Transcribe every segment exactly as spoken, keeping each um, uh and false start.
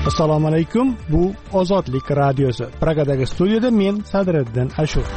Assalomu alaykum. Bu Ozodlik radiosi. Pragadagi studiyada men Sadriddin Ashur.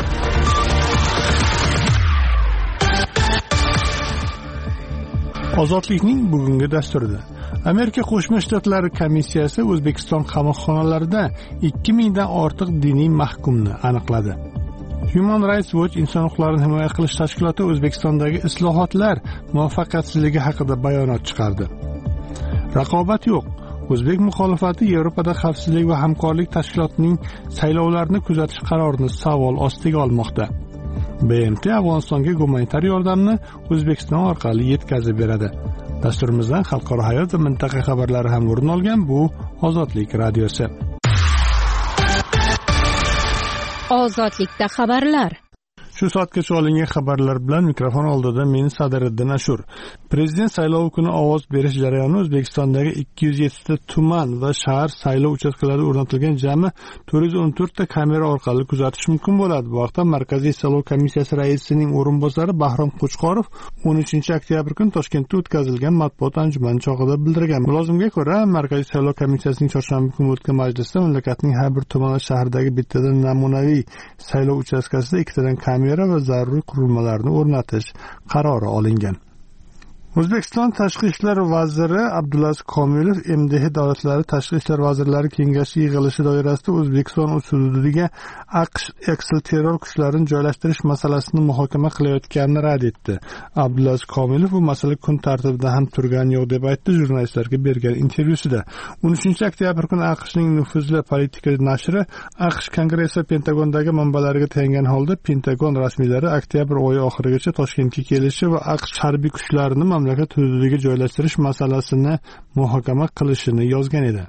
Ozodlikning bugungi dasturida Amerika Qo'shma Shtatlari komissiyasi O'zbekiston qamoqxonalarida ikki mingdan ortiq diniy mahkumni aniqladi. Human Rights Watch inson huquqlarini himoya qilish tashkiloti O'zbekistondagi islohotlar muvaffaqiyatsizligi haqida bayonot chiqardi. Raqobat yo'q. O'zbek muxolifati Yevropada xavfsizlik va hamkorlik tashkilotining saylovlarni kuzatish qarorini savol ostiga olmoqda. B M T Afg'onistonga gumanitar yordamni O'zbekiston orqali yetkazib beradi. Dasturimizdan xalqaro hayot va mintaqa xabarlari ham o'rin olgan bu Ozodlik radiosi. Ozodlikda xabarlar. Shu soatgacha olingan xabarlar bilan mikrofon oldida men Sadriddin Ashur. Prezident saylovi kuni ovoz berish jarayoni O'zbekistondagi ikki yuz yetti ta tuman va shahar saylov uchastkalarida o'rnatilgan jami to'rt yuz o'n to'rt ta kamera orqali kuzatish mumkin bo'ladi. Bu haqda Markaziy saylov komissiyasi raisining o'rinbosari Bahrom Qo'chqorov o'n uchinchi oktyabr kuni Toshkentda o'tkazilgan matbuot anjumani chog'ida bildirgan. Mulozimga ko'ra, Markaziy saylov komissiyasining chorshanba kuni o'tgan majlisda mamlakatning har bir tuman va shahardagi bittadan namunaviy saylov uchastkasida ikkitadan kamera va zaruriy qurilmalarni o'rnatish qarori olingan. O'zbekiston Tashqi ishlar vaziri Abdulaziz Komilov M D H davlatlari tashqi ishlar vazirlari kengashi yig'ilishi doirasida O'zbekiston hududiga AQSh eksilterror kuchlarini joylashtirish masalasini muhokama qilayotganini rad etdi. Abdulaziz Komilov bu masala kun tartibida ham turgani yo'q deb aytdi jurnalistlarga bergan intervyusida. o'n uchinchi oktyabr kuni AQShning nufuzli politika nashri AQSh Kongressi Pentagondagi manbalariga tayangan holda Pentagon rasmiylari oktyabr oyi oxirigacha Toshkentga kelishi va AQSh harbiy kuchlarini mamlakat hududiga joylashtirish masalasini muhokama qilishini yozgan edi.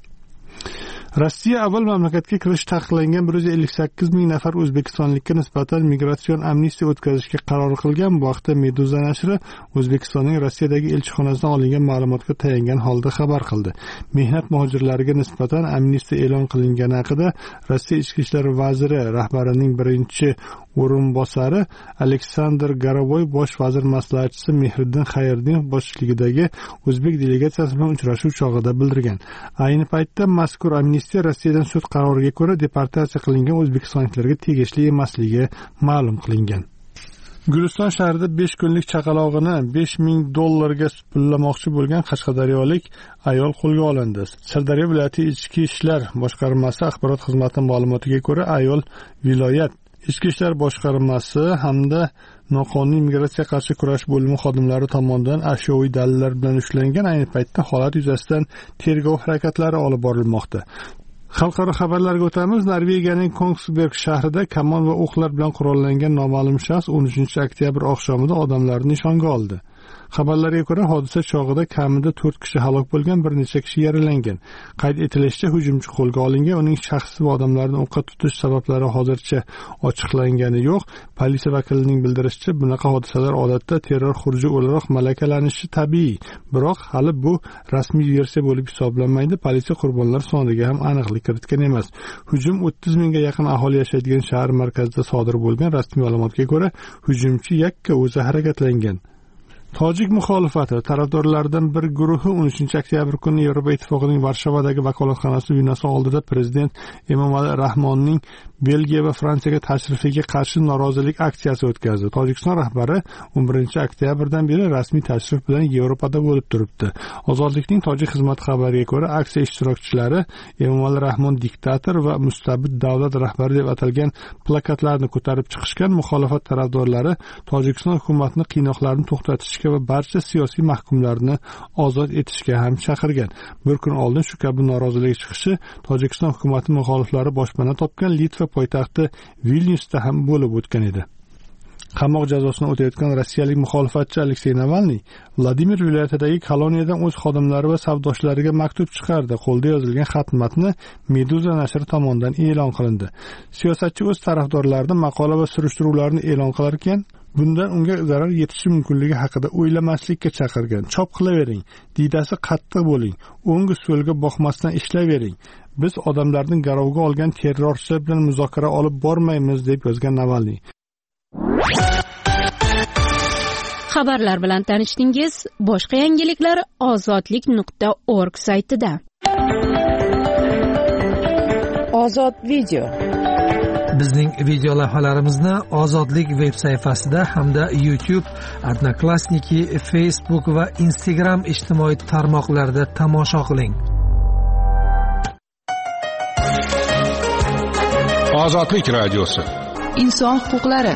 Rossiya avval mamlakatga kirish taqiqlangan bir yuz ellik sakkiz ming nafar o'zbekistonlikka nisbatan migratsion amnistiya o'tkazishga qaror qilgan. Bu haqda Meduza nashri O'zbekistonning Rossiyadagi elchixonasidan olingan ma'lumotga tayangan holda xabar qildi. Mehnat muhojirlariga nisbatan amnistiya e'lon qilingani haqida Rossiya ichki ishlar vaziri rahbarining birinchi o'rinbosari Aleksandr Garovoy bosh vazir maslahatchisi Mehriddin Xayriddinov boshchiligidagi o'zbek delegatsiyasi bilan uchrashuv chog'ida bildirgan. Ayni paytda mazkur amnistiya Rossiyadan sud qaroriga ko'ra deportatsiya qilingan o'zbekistonliklarga tegishli emasligi ma'lum qilingan. Guliston shahrida besh kunlik chaqalog'ini besh ming dollarga pullamoqchi bo'lgan qashqadaryolik ayol qo'lga olindi. Sirdaryo viloyati ichki ishlar boshqarmasi axborot xizmatining ma'lumotiga ko'ra, ayol viloyat Ichki ishlar boshqarmasi hamda noqonuniy migratsiya qarshi kurash bo'limi xodimlari tomonidan ashyoviy dalillar bilan ushlangan. Ayni paytda holat yuzasidan tergov harakatlari olib borilmoqda. Xalqaro xabarlarga o'tamiz. Norvegiyaning Kongsberg shahrida kamon va o'qlar bilan qurollangan noma'lum shaxs o'n uchinchi oktyabr oqshomida odamlarni nishonga oldi. Xabarlarga ko'ra, hodisa chog'ida kamida to'rt kishi halok bo'lgan, bir necha kishi yaralangan. Qayd etilishicha, hujumchi qo'lga olingan. Uning shaxsi va odamlarni o'qqa tutish sabablari hozircha ochiqlangani yo'q. Politsiya vakilining bildirishicha, bunaqa hodisalar odatda terror xuruji o'laroq malakalanishi tabiiy. Biroq hali bu rasmiy versiya bo'lib hisoblanmaydi. Politsiya qurbonlar soniga ham aniqlik kiritgan emas. Hujum o'ttiz mingga yaqin aholi yashaydigan shahar markazida sodir bo'lgan. Rasmiy ma'lumotga ko'ra, hujumchi yakka o'zi harakatlangan. Tojik muxolifati tarafdorlaridan bir guruhi o'n uchinchi oktyabr kuni Yevropa Ittifoqining Varshavadagi vakolatxonasi binosi oldida prezident Emomali Rahmonning Belgiya va Fransiyaga tashrifiga qarshi norozilik aksiyasi o'tkazdi. Tojikiston rahbari o'n birinchi oktyabrdan beri rasmiy tashrif bilan Yevropada bo'lib turibdi. Ozodlikning tojik xizmati xabariga ko'ra, aksiya ishtirokchilari Emomali Rahmon diktator va mustabid davlat rahbari deb atalgan plakatlarni ko'tarib chiqishgan. Muxolifat tarafdorlari Tojikiston hukumatini qiynoqlarni to'xtatishga va barcha siyosiy mahkumlarni ozod etishga ham chaqirgan. Bir kun oldin shu kabi norozilik chiqishi Tojikiston hukumati muxoliflari boshpana topgan Litva poytaxti Vilnyusda ham bo'lib o'tgan edi. Qamoq jazosini o'tayotgan rossiyalik muxolifatchi Aleksey Navalniy Vladimir viloyatidagi koloniyadan o'z xodimlari va savdoshlariga maktub chiqardi. Qo'lda yozilgan xat matni Meduza nashri tomonidan e'lon qilindi. Siyosatchi o'z tarafdorlarining maqola va surishtiruvlarini e'lon qilar ekan, bundan unga zarar yetishi mumkinligi haqida o'ylamaslikka chaqirgan. Chop qilavering, diydasi qattiq bo'ling, o'ngi so'lga boqmasdan ishlayvering. Biz odamlarning garovga olgan terrorchilar bilan muzokara olib bormaymiz deb yozgan Navalniy. Xabarlar bilan tanishdingiz. Boshqa yangiliklar ozodlik nuqta org saytida. Ozod video. Bizning video lavhalarimizni Ozodlik veb sayfasida hamda YouTube, Odnoklassniki, Facebook va Instagram ijtimoiy tarmoqlarida tomosha qiling. Ozodlik radiosi. Inson huquqlari.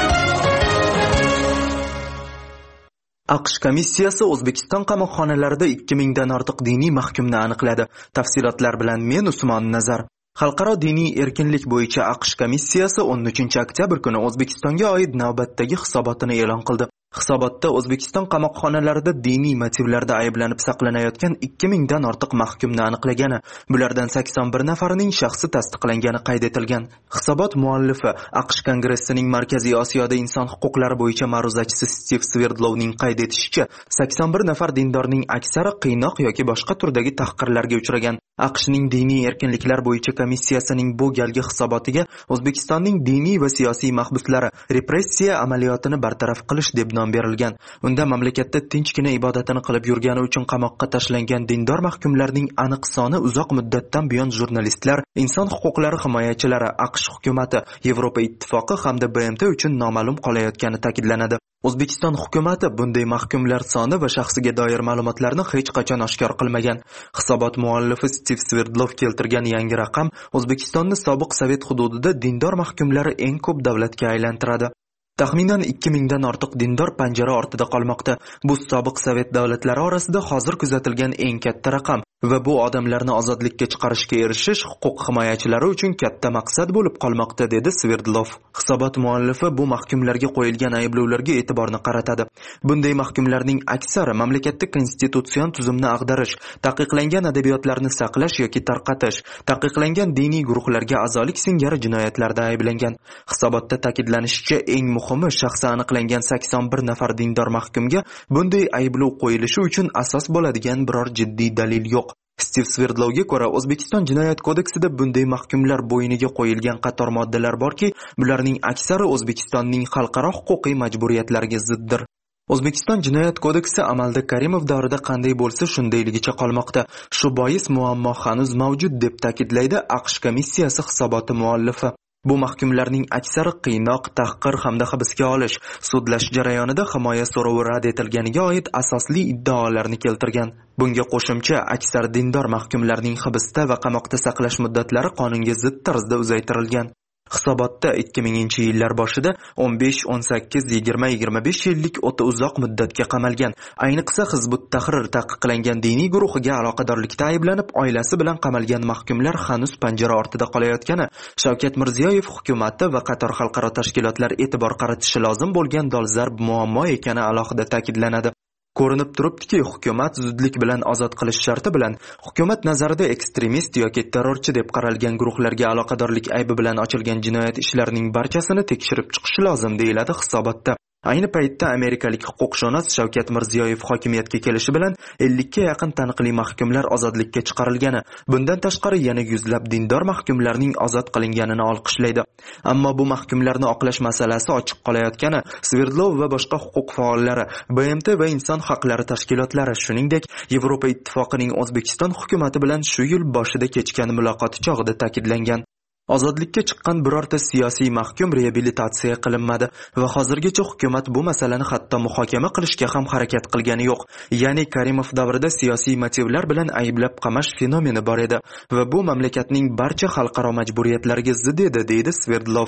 AQSh komissiyasi O'zbekiston qamoqxonalarida ikki mingdan ortiq diniy mahkumni aniqladi. Tafsilotlar bilan men Usmon Nazar. Xalqaro diniy erkinlik bo'yicha AQSh komissiyasi o'n uchinchi oktyabr kuni O'zbekistonga oid navbatdagi hisobotini e'lon qildi. Hisobotda O'zbekiston qamoqxonalarida diniy motivlarda ayblanib saqlanayotgan ikki mingdan ortiq mahkumni aniqlagani, bulardan sakson bir nafarining shaxsi tasdiqlangani qayd etilgan. Hisobot muallifi AQSh Kongressining Markaziy Osiyoda inson huquqlari bo'yicha ma'ruzachisi Stiv Sverdlovning qayd etishicha, sakson bir nafar dindorning aksari qiynoq yoki boshqa turdagi tahqirlarga uchragan. AQShning diniy erkinliklar bo'yicha komissiyasining bu galgi hisobotiga O'zbekistonning diniy va siyosiy mahbuslari repressiya amaliyotini bartaraf qilish deb nom berilgan. Unda mamlakatda tinchgina ibodatini qilib yurgani uchun qamoqqa tashlangan dindor mahkumlarning aniq soni, uzoq muddatdan buyon jurnalistlar, inson huquqlari himoyachilari, AQSh hukumati, Yevropa ittifoqi hamda B M T uchun noma'lum qolayotgani ta'kidlanadi. O'zbekiston hukumati bunday mahkumlar soni va shaxsiga doir ma'lumotlarni hech qachon oshkor qilmagan. Hisobot muallifi Stiv Sverdlov keltirgan yangi raqam O'zbekistonni sobiq Sovet hududida dindor mahkumlari eng ko'p davlatga aylantiradi. Taxminan ikki mingdan ortiq dindor panjara ortida qolmoqda. Bu sobiq Sovet davlatlari orasida hozir kuzatilgan eng katta raqam va bu odamlarni ozodlikka chiqarishga erishish huquq himoyachilari uchun katta maqsad bo'lib qolmoqda, dedi Sverdlov. Hisobot muallifi bu mahkumlarga qo'yilgan ayblovlarga e'tiborni qaratadi. Bunday mahkumlarning aksari mamlakatda konstitutsion tuzumni ag'darish, taqiqlangan adabiyotlarni saqlash yoki tarqatish, taqiqlangan diniy guruhlarga a'zolik singari jinoyatlarda ayblangan. Hisobotda ta'kidlanishicha, eng muhimi, shaxsi aniqlangan sakson bir nafar dindor mahkumga bunday ayblov qo'yilishi uchun asos bo'ladigan biror jiddiy dalil yo'q. Stiv Sverdlovga ko'ra, O'zbekiston jinoyat kodeksida bunday mahkumlar bo'yniga qo'yilgan qator moddalar borki, bularning aksari O'zbekistonning xalqaro huquqiy majburiyatlariga ziddir. O'zbekiston jinoyat kodeksi amalda Karimov davrida qanday bo'lsa shundayligicha qolmoqda. Shu bois muammo hanuz mavjud, deb ta'kidlaydi AQSh komissiyasi hisoboti muallifi. Bu mahkumlarning aksari qiynoq, tahqir hamda hibsga olish, sudlash jarayonida himoya so'rovi rad etilganiga oid asosli iddaolarni keltirgan. Bunga qo'shimcha, aksar dindor mahkumlarning hibsda va qamoqda saqlash muddatlari qonunga zid tarzda uzaytirilgan. Hisobotda ikki minginchi yillar boshida o'n besh, o'n sakkiz, yigirma, yigirma besh yillik o'ta uzoq muddatga qamalgan, ayniqsa Hizbut Tahrir taqiqlangan diniy guruhiga aloqadorlikda ayblanib, oilasi bilan qamalgan mahkumlar hanuz panjara ortida qolayotgani Shavkat Mirziyoyev hukumati va qator xalqaro tashkilotlar e'tibor qaratishi lozim bo'lgan dolzarb muammo ekani alohida ta'kidlanadi. Ko'rinib turibdiki, hukumat zudlik bilan ozod qilish sharti bilan hukumat nazarida ekstremist yoki terrorchi deb qaralgan guruhlarga aloqadorlik aybi bilan ochilgan jinoyat ishlarining barchasini tekshirib chiqishi lozim, deyiladi hisobotda. Ayni paytda amerikalik huquqshunos Shavkat Mirziyoyev hokimiyatga kelishi bilan ellikka yaqin taniqli mahkumlar ozodlikka chiqarilgani, bundan tashqari yana yuzlab dindor mahkumlarning ozod qilinganini olqishlaydi. Ammo bu mahkumlarni oqlash masalasi ochiq qolayotgani Sverdlov va boshqa huquq faollari, B M T va inson haqlari tashkilotlari, shuningdek Yevropa ittifoqining O'zbekiston hukumati bilan shu yil boshida kechgan muloqoti chog'ida ta'kidlangan. Ozodlikka chiqqan birorta siyosiy mahkum reabilitatsiya qilinmadi va hozirgacha hukumat bu masalani hatto muhokama qilishga ham harakat qilgani yo'q. Ya'ni Karimov davrida siyosiy motivlar bilan ayblab qamash fenomeni bor edi va bu mamlakatning barcha xalqaro majburiyatlariga zid edi, deydi Sverdlov.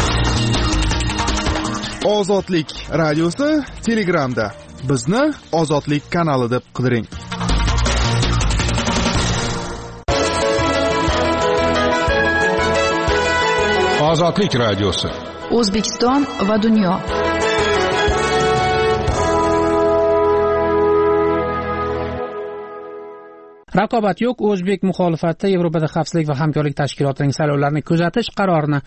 Ozodlik radiosi Telegramda. Bizni Ozodlik kanali deb qidiring. Ozodlik radiosi. O'zbekiston va dunyo. Raqobat yo'q. O'zbek muxolifati Yevropada xavfsizlik va hamkorlik tashkilotining saylovlarni kuzatish qarorini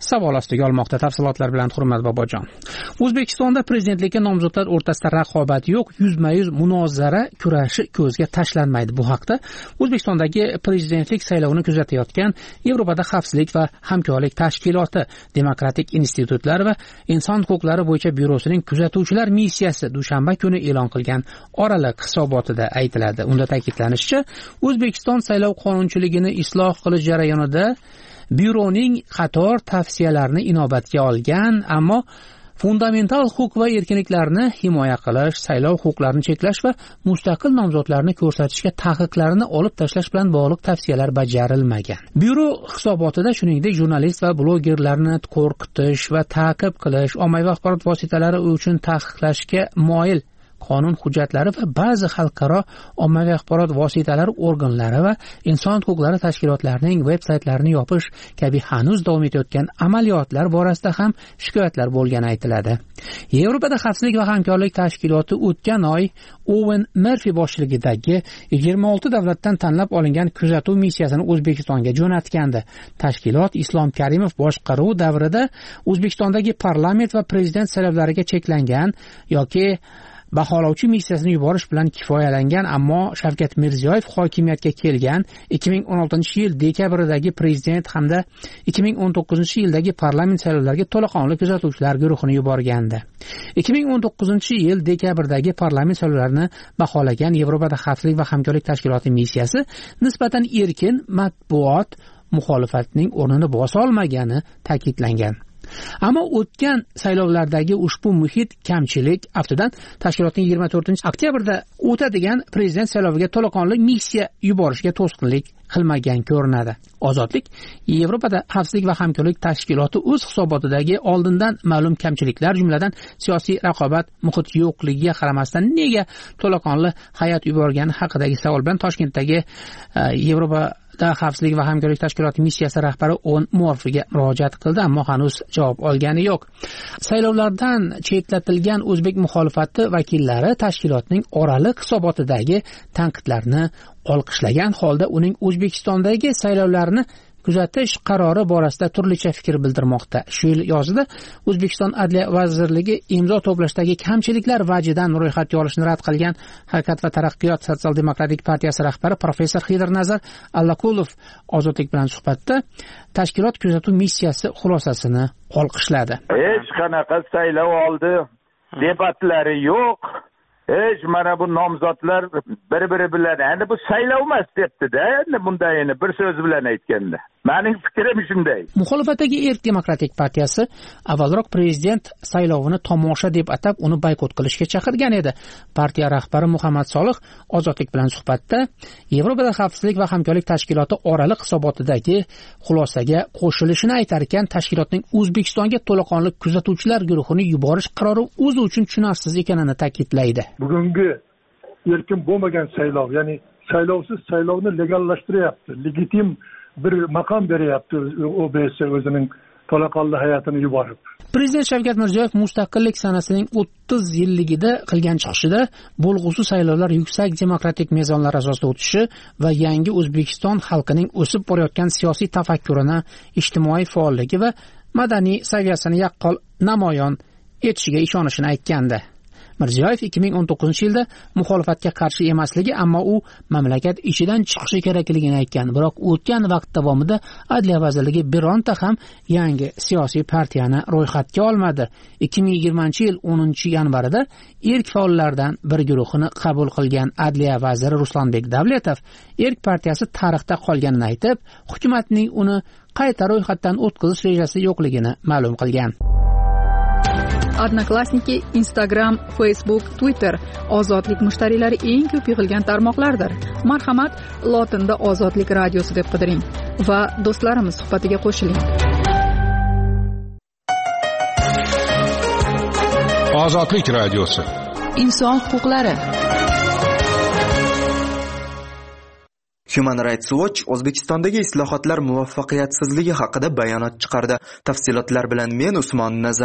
savol ostiga olmoqda. Tafsilotlar bilan Hurmat Bobojon. O'zbekistonda prezidentlikka nomzodlar o'rtasida raqobat yo'q, yuzma-yuz munozara kurashi ko'zga tashlanmaydi. Bu haqda O'zbekistondagi prezidentlik saylovini kuzatayotgan Yevropada xavfsizlik va hamkorlik tashkiloti, Demokratik institutlar va inson huquqlari bo'yicha byurosining kuzatuvchilar missiyasi dushanba kuni e'lon qilgan oraliq hisobotida aytiladi. Unda ta'kidlanishicha, O'zbekiston saylov qonunchiligini isloh qilish jarayonida byuroning qator tavsiyalarini inobatga olgan, ammo fundamental huquq va erkinliklarni himoya qilish, saylov huquqlarini cheklash va mustaqil nomzodlarni ko'rsatishga taqiqlarni olib tashlash bilan bog'liq tavsiyalar bajarilmagan. Byuro hisobotida shuningdek jurnalist va blogerlarni qo'rqitish va ta'qib qilish, ommaviy axborot vositalari uchun taqiqlashga moyil qonun hujjatlari va ba'zi xalqaro ommaviy axborot vositalari organlari va inson huquqlari tashkilotlarining veb-saytlarini yopish kabi hanuz davom etayotgan amaliyotlar borasida ham shikoyatlar bo'lgani aytiladi. Yevropada xavfsizlik va hamkorlik tashkiloti o'tgan oy Owen Murphy boshchiligidagi yigirma olti davlatdan tanlab olingan kuzatuv missiyasini O'zbekistonga jo'natgandi. Tashkilot Islom Karimov boshqaruvi davrida O'zbekistondagi parlament va prezident saylovlariga cheklangan yoki baholovchi missiyasini yuborish bilan kifoyalangan, ammo Shavkat Mirziyoyev hokimiyatga kelgan ikki ming o'n oltinchi yil dekabrdagi prezident hamda ikki ming o'n to'qqizinchi yildagi parlament saylovlariga to'laqonli kuzatuvchilar guruhini yuborgandi. ikki ming o'n to'qqizinchi yil dekabrdagi parlament saylovlarini baholagan Yevropada xavfsizlik va hamkorlik tashkiloti missiyasi nisbatan erkin matbuot muxolifatning o'rnini bosa olmagani ta'kidlangan. Ammo o'tgan saylovlardagi ushbu muhit kamchilik aftidan tashkilotning yigirma to'rtinchi oktyabrda o'tadigan prezident sayloviga to'laqonli missiya yuborishga to'sqinlik qilmagan ko'rinadi. Ozodlik Yevropada xavfsizlik va hamkorlik tashkiloti o'z hisobotidagi oldindan ma'lum kamchiliklar, jumladan siyosiy raqobat muhit yo'qligiga qaramasdan nega to'laqonli hay'at yuborgani haqidagi savol bilan Toshkentdagi Yevropa xavfsizlik va hamkorlik tashkiloti missiyasi rahbari o'n Morfiga murojaat qildi, ammo hanuz javob olgani yo'q. Saylovlardan chetlatilgan o'zbek muxolifati vakillari tashkilotning oraliq hisobotidagi tanqidlarni olqishlagan holda uning O'zbekistondagi saylovlarni kuzatish qarori borasida turlicha fikr bildirmoqda. Shu yil yozida O'zbekiston Adliya vazirligi imzo to'plashdagi kamchiliklar vajidan ro'yxatga olishni rad qilgan Harakat va taraqqiyot Sotsial-demokratik partiyasi rahbari professor Xidirnazar Allakulov Ozodlik bilan suhbatda tashkilot kuzatuv missiyasi xulosasini olqishladi. Hech qanaqa saylov oldi debatlari yo'q. Hech mana bu nomzodlar bir-biri bilan endi bu saylov emas debdi-da, endi bundayini bir so'z bilan aytganda. Mening fikrim shunday. Muxolifatdagi Erk demokratik partiyasi avvalroq prezident saylovini tomosha deb atab uni boykot qilishga chaqirgan edi. Partiya rahbari Muhammad Solih Ozodlik bilan suhbatda Yevropada xavfsizlik va hamkorlik tashkiloti oraliq hisobotidagi xulosaga qo'shilishini aytar ekan, tashkilotning O'zbekistonga to'laqonli kuzatuvchilar guruhini yuborish qarori o'zi uchun tushunarsiz ekanini ta'kidlaydi. Bugungi erkin bo'lmagan saylov, ya'ni saylovsiz saylovni legallashtiryapti, legitim bir maqom beryapti O B S o'zining to'laqonli hay'atini yuborib. Prezident Shavkat Mirziyoyev mustaqillik sanasining o'ttiz yilligida qilgan chiqishida bo'lg'usi saylovlar yuksak demokratik mezonlar asosida o'tishi va yangi O'zbekiston xalqining o'sib borayotgan siyosiy tafakkurini, ijtimoiy faolligi va madaniy saviyasini yaqqol namoyon etishiga ishonishini aytgandi. Mirziyoyev ikki ming o'n to'qqizinchi yilda muxolifatga qarshi emasligi, ammo u mamlakat ichidan chiqishi kerakligini aytgan. Biroq o'tgan vaqt davomida Adliya vazirligi bironta ham yangi siyosiy partiyani ro'yxatga olmadi. ikki ming yigirmanchi yil o'ninchi yanvarida Erk faollaridan bir guruhini qabul qilgan Adliya vaziri Ruslanbek Davletov Erk partiyasi tarixda qolganini aytib, hukumatning uni qayta ro'yxatdan o'tkazish rejasi yo'qligini ma'lum qilgan. Odnoklassniki, Instagram, Facebook, Twitter ozodlik mushtariylari eng ko'p yig'ilgan tarmoqlardir. Marhamat, lotinda Ozodlik radiosi deb qidiring va do'stlarimiz suhbatiga qo'shiling. Ozodlik radiosi. Inson huquqlari. Human Rights Watch O'zbekistondagi islohotlar muvaffaqiyatsizligi haqida bayonot chiqardi. Tafsilotlar bilan men Usmon Nazar.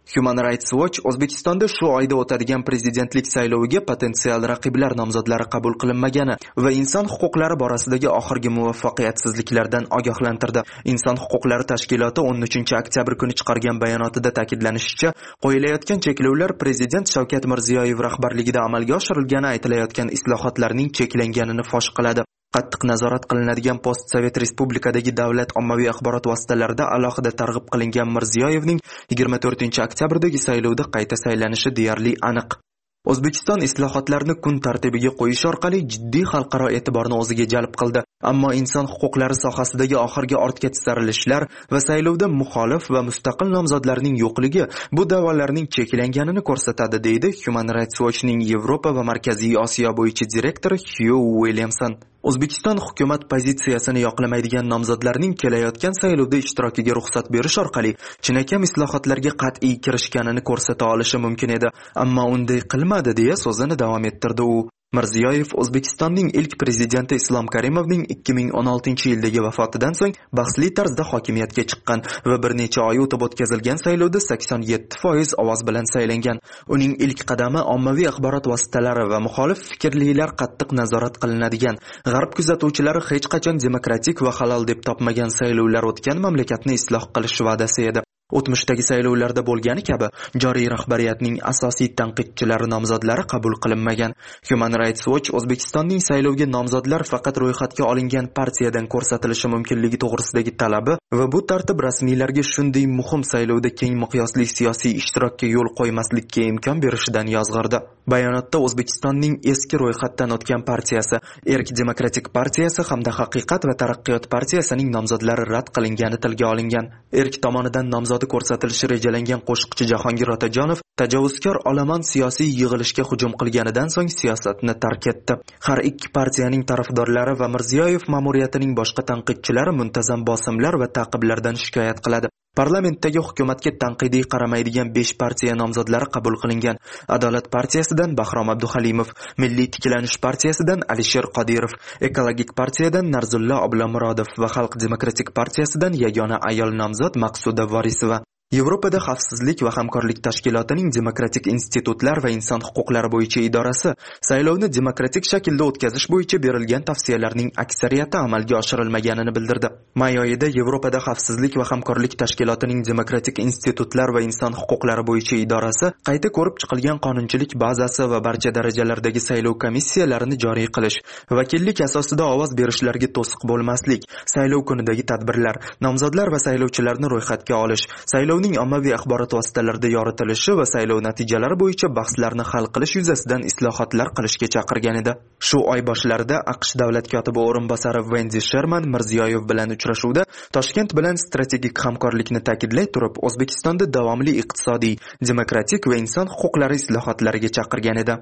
Human Rights Watch O'zbekistonda shu oyda o'tadigan prezidentlik sayloviga potensial raqiblar nomzodlari qabul qilinmagani va inson huquqlari borasidagi oxirgi muvaffaqiyatsizliklardan ogohlantirdi. Inson huquqlari tashkiloti o'n uchinchi oktyabr kuni chiqargan bayonotida ta'kidlanishicha, qo'yilayotgan cheklovlar prezident Shavkat Mirziyoyev rahbarligida amalga oshirilgani aytilayotgan islohotlarning cheklanganini fosh qiladi. Qattiq nazorat qilinadigan post-sovet respublikadagi davlat ommaviy axborot vositalarida alohida targ'ib qilingan Mirziyoyevning yigirma to'rtinchi oktyabrdagi saylovda qayta saylanishi deyarli aniq. O'zbekiston islohotlarni kun tartibiga qo'yish orqali jiddiy xalqaro e'tiborni o'ziga jalb qildi. Ammo inson huquqlari sohasidagi oxirgi ortga tisarilishlar va saylovda muxolif va mustaqil nomzodlarning yo'qligi bu da'volarning cheklanganini ko'rsatadi, deydi Human Rights Watch'ning Yevropa va Markaziy Osiyo bo'yicha direktori Hyu Williamson. O'zbekiston hukumat pozitsiyasini yoqlamaydigan nomzodlarning kelayotgan saylovda ishtirokiga ruxsat berish orqali chinakam islohotlarga qat'iy kirishganini ko'rsata olishi mumkin edi, ammo unday qilmadi, deya so'zini davom ettirdi u. Mirziyoyev O'zbekistonning ilk prezidenti Islom Karimovning ikki ming o'n oltinchi yildagi vafotidan so'ng bahsli tarzda hokimiyatga chiqqan va bir necha oy o'tib o'tkazilgan saylovda sakson yetti foiz ovoz bilan saylangan. Uning ilk qadami ommaviy axborot vositalari va muxolif fikrlilar qattiq nazorat qilinadigan, g'arb kuzatuvchilari hech qachon demokratik va halol deb topmagan saylovlar o'tgan mamlakatni isloh qilish va'dasi edi. O'tmishdagi saylovlarda bo'lgani kabi joriy rahbariyatning asosiy tanqidchilari nomzodlari qabul qilinmagan. Human Rights Watch O'zbekistonning saylovga nomzodlar faqat ro'yxatga olingan partiyadan ko'rsatilishi mumkinligi to'g'risidagi talabi va bu tartib rasmiylarga shunday muhim saylovda keng miqyosli siyosiy ishtirokka yo'l qo'ymaslikka imkon berishidan yozg'irdi. Bayonotda O'zbekistonning eski ro'yxatdan o'tgan partiyasi, Erk Demokratik partiyasi hamda Haqiqat va taraqqiyot partiyasining nomzodlari rad qilingani tilga olingan. Erk tomonidan nomzod ko'rsatilishi rejalangan qo'shiqchi Jahongir Otajonov tajovuzkor olomon siyosiy yig'ilishga hujum qilganidan so'ng siyosatni tark etdi. Har ikki partiyaning tarafdorlari va Mirziyoyev ma'muriyatining boshqa tanqidchilari muntazam bosimlar va ta'qiblardan shikoyat qiladi. Parlamentdagi hukumatga tanqidiy qaramaydigan besh partiya nomzodlari qabul qilingan. Adolat partiyasidan Bahrom Abduhalimov, Milliy tiklanish partiyasidan Alisher Qodirov, Ekologik partiyadan Narzullo Oblomurodov va Xalq demokratik partiyasidan yagona ayol nomzod Maqsuda Vorisova. Yevropada xavfsizlik va hamkorlik tashkilotining demokratik institutlar va inson huquqlari bo'yicha idorasi saylovni demokratik shaklda o'tkazish bo'yicha berilgan tavsiyalarning aksariyati amalga oshirilmaganini bildirdi. May oyida Yevropada xavfsizlik va hamkorlik tashkilotining demokratik institutlar va inson huquqlari bo'yicha idorasi qayta ko'rib chiqilgan qonunchilik bazasi va barcha darajalardagi saylov komissiyalarini joriy qilish, vakillik asosida ovoz berishlarga to'siq bo'lmaslik, saylov kunidagi tadbirlar, nomzodlar va saylovchilarni ro'yxatga olish, saylov ning ommaviy axborot vositalarida yoritilishi va saylov natijalari bo'yicha bahslarni hal qilish yuzasidan islohotlar qilishga chaqirgan edi. Shu oy boshlarida AQSh davlat kotibi o'rinbosari Wendy Sherman Mirziyoyev bilan uchrashuvda Toshkent bilan strategik hamkorlikni ta'kidlay turib, O'zbekistonda davomli iqtisodiy, demokratik va inson huquqlari islohotlariga chaqirgan edi.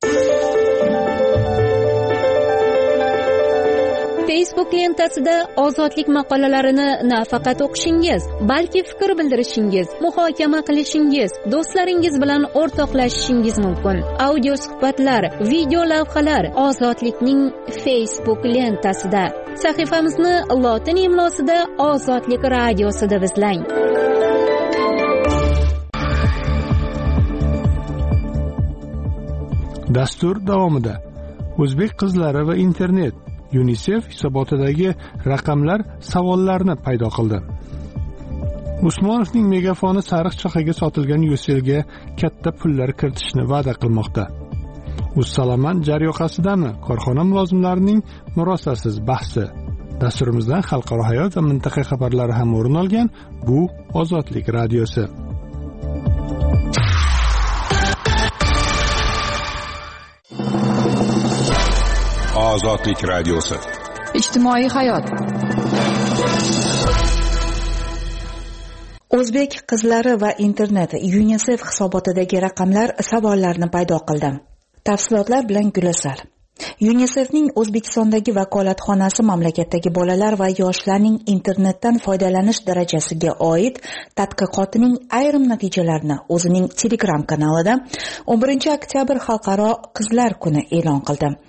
Facebook lentasida ozodlik maqolalarini nafaqat o'qishingiz, balki fikr bildirishingiz, muhokama qilishingiz, do'stlaringiz bilan o'rtoqlashishingiz mumkin. Audio suhbatlar, video lavhalar Ozodlikning Facebook lentasida. Sahifamizni lotin imlosida Ozodlik radiosida izlang. Dastur davomida O'zbek qizlari va internet UNICEF hisobotidagi raqamlar savollarni paydo qildi. Usmonovning megafoni sariq chaqaga sotilgan Yuselga katta pullar kiritishni va'da qilmoqda. Ussalaman jaryoqasidami korxona mulozimlarining murosasiz bahsi. Dasturimizdan xalqaro hayot va mintaqa xabarlari ham o'rin olgan. Bu Ozodlik radiosi. Ozodlik radiosi. Ijtimoiy hayot. O'zbek qizlari va internet UNICEF hisobotidagi raqamlar savollarni paydo qildi. Tafsilotlar bilan Gulasar. UNICEFning O'zbekistondagi vakolatxonasi mamlakatdagi bolalar va yoshlarning internetdan foydalanish darajasiga oid tadqiqotining ayrim natijalarini o'zining Telegram kanalida o'n birinchi oktyabr xalqaro qizlar kuni e'lon qildi.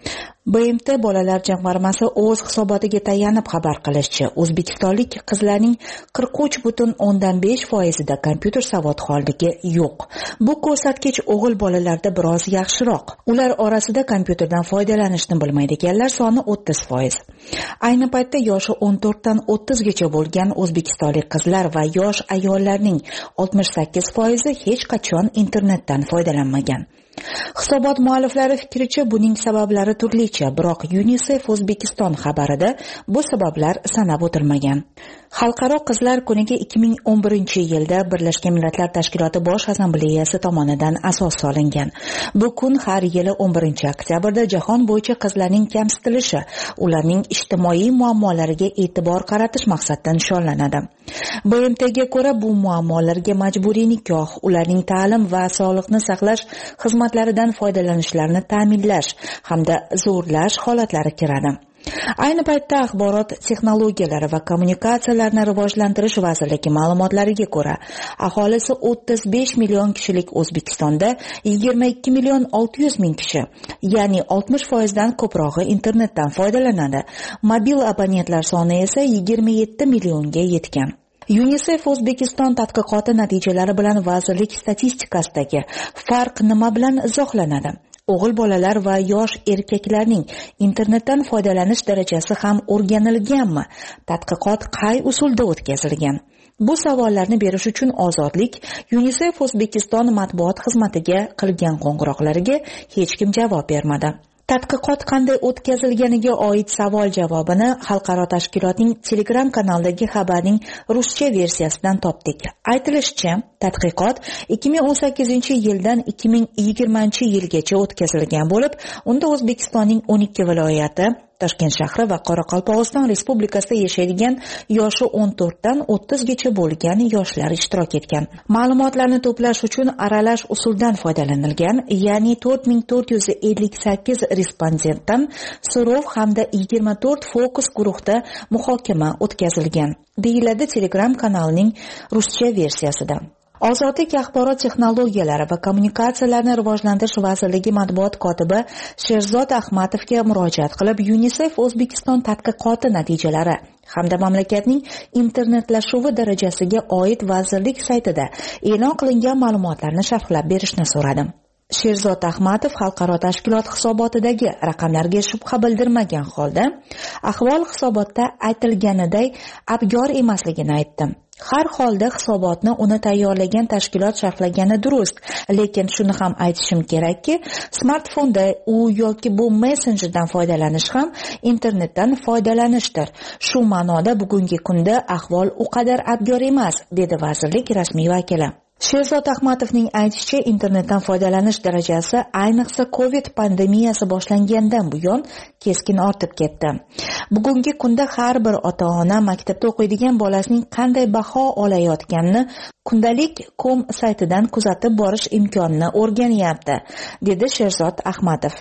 B M T bolalar jamg'armasi o'z hisobotiga tayanib xabar qilishicha, o'zbekistonlik qizlarning qirq uch butun o'ndan besh foizida kompyuter savodxonligi yo'q. Bu ko'rsatkich o'g'il bolalarda biroz yaxshiroq. Ular orasida kompyuterdan foydalanishni bilmaydiganlar soni o'ttiz foiz. Ayni paytda yoshi o'n to'rtdan o'ttizgacha bo'lgan o'zbekistonlik qizlar va yosh ayollarning oltmish sakkiz foizi hech qachon internetdan foydalanmagan. Hisobot mualliflari fikricha, buning sabablari turlicha, biroq UNICEF O'zbekiston xabarida bu sabablar sanab o'tilmagan. Xalqaro qizlar kuniga ikki ming o'n birinchi yilda Birlashgan Millatlar Tashkiloti Bosh Assambleyasi tomonidan asos solingan. Bu kun har yili o'n birinchi oktyabrda jahon bo'yicha qizlarning kamsitilishi, ularning ijtimoiy muammolariga e'tibor qaratish maqsadida nishonlanadi. B M Tga ko'ra, bu muammolarga majburiy nikoh, ularning ta'lim va sog'liqni saqlash xizmatlaridan foydalanishlarini ta'minlash hamda zo'rlash holatlari kiradi. Ayni paytda axborot texnologiyalari va kommunikatsiyalarni rivojlantirish vazirligi ma'lumotlariga ko'ra, aholisi o'ttiz besh million kishilik O'zbekistonda yigirma ikki million olti yuz ming kishi, ya'ni oltmish foizdan ko'prog'i internetdan foydalanadi. Mobil abonentlar soni esa yigirma yetti millionga yetgan. UNICEF O'zbekiston tadqiqoti natijalari bilan vazirlik statistikasidagi farq nima bilan izohlanadi? O'g'il bolalar va yosh erkaklarning internetdan foydalanish darajasi ham o'rganilganmi? Tadqiqot qay usulda o'tkazilgan? Bu savollarni berish uchun Ozodlik UNICEF O'zbekiston matbuot xizmatiga qilgan qo'ng'iroqlariga hech kim javob bermadi. Tadqiqot qanday o'tkazilganiga oid savol javobini xalqaro tashkilotning Telegram kanalidagi xabarning ruscha versiyasidan topdik. Aytilishicha, tadqiqot ikki ming o'n sakkizinchi yildan ikki ming yigirmanchi yilgacha o'tkazilgan bo'lib, unda O'zbekistonning o'n ikki viloyati, Toshkent shahri va Qoraqalpog'iston Respublikasida yashaydigan yoshi o'n to'rtdan o'ttizgacha bo'lgan yoshlar ishtirok etgan. Ma'lumotlarni to'plash uchun aralash usuldan foydalanilgan, ya'ni to'rt ming to'rt yuz ellik sakkiz respondentdan so'rov hamda yigirma to'rt fokus guruhda muhokama o'tkazilgan, deyiladi Telegram kanalining ruscha versiyasida. Ozodlik axborot texnologiyalari va kommunikatsiyalarni rivojlantirish vazirligi matbuot kotibi Sherzod Ahmatovga murojaat qilib, UNICEF O'zbekiston tadqiqoti natijalari hamda mamlakatning internetlashuvi darajasiga oid vazirlik saytida e'lon qilingan ma'lumotlarni sharhlab berishni so'radim. Sherzod Ahmatov xalqaro tashkilot hisobotidagi raqamlarga shubha bildirmagan holda, ahvol hisobotda aytilganiday abgor emasligini aytdi. Har holda hisobotni uni tayyorlagan tashkilot sharhlagani durust, lekin shuni ham aytishim kerakki, smartfonda u yoki bu messenjerdan foydalanish ham internetdan foydalanishdir. Shu ma'noda bugungi kunda ahvol u qadar abgor emas, dedi vazirlik rasmiy vakili. Sherzod Ahmatovning aytishicha, internetdan foydalanish darajasi ayniqsa Covid pandemiyasi boshlangandan buyon keskin ortib ketdi. Bugungi kunda har bir ota-ona maktabda o'qiydigan bolasining qanday baho olayotganini kundalik nokta com saytidan kuzatib borish imkonini o'rganyapti, dedi Sherzod Ahmatov.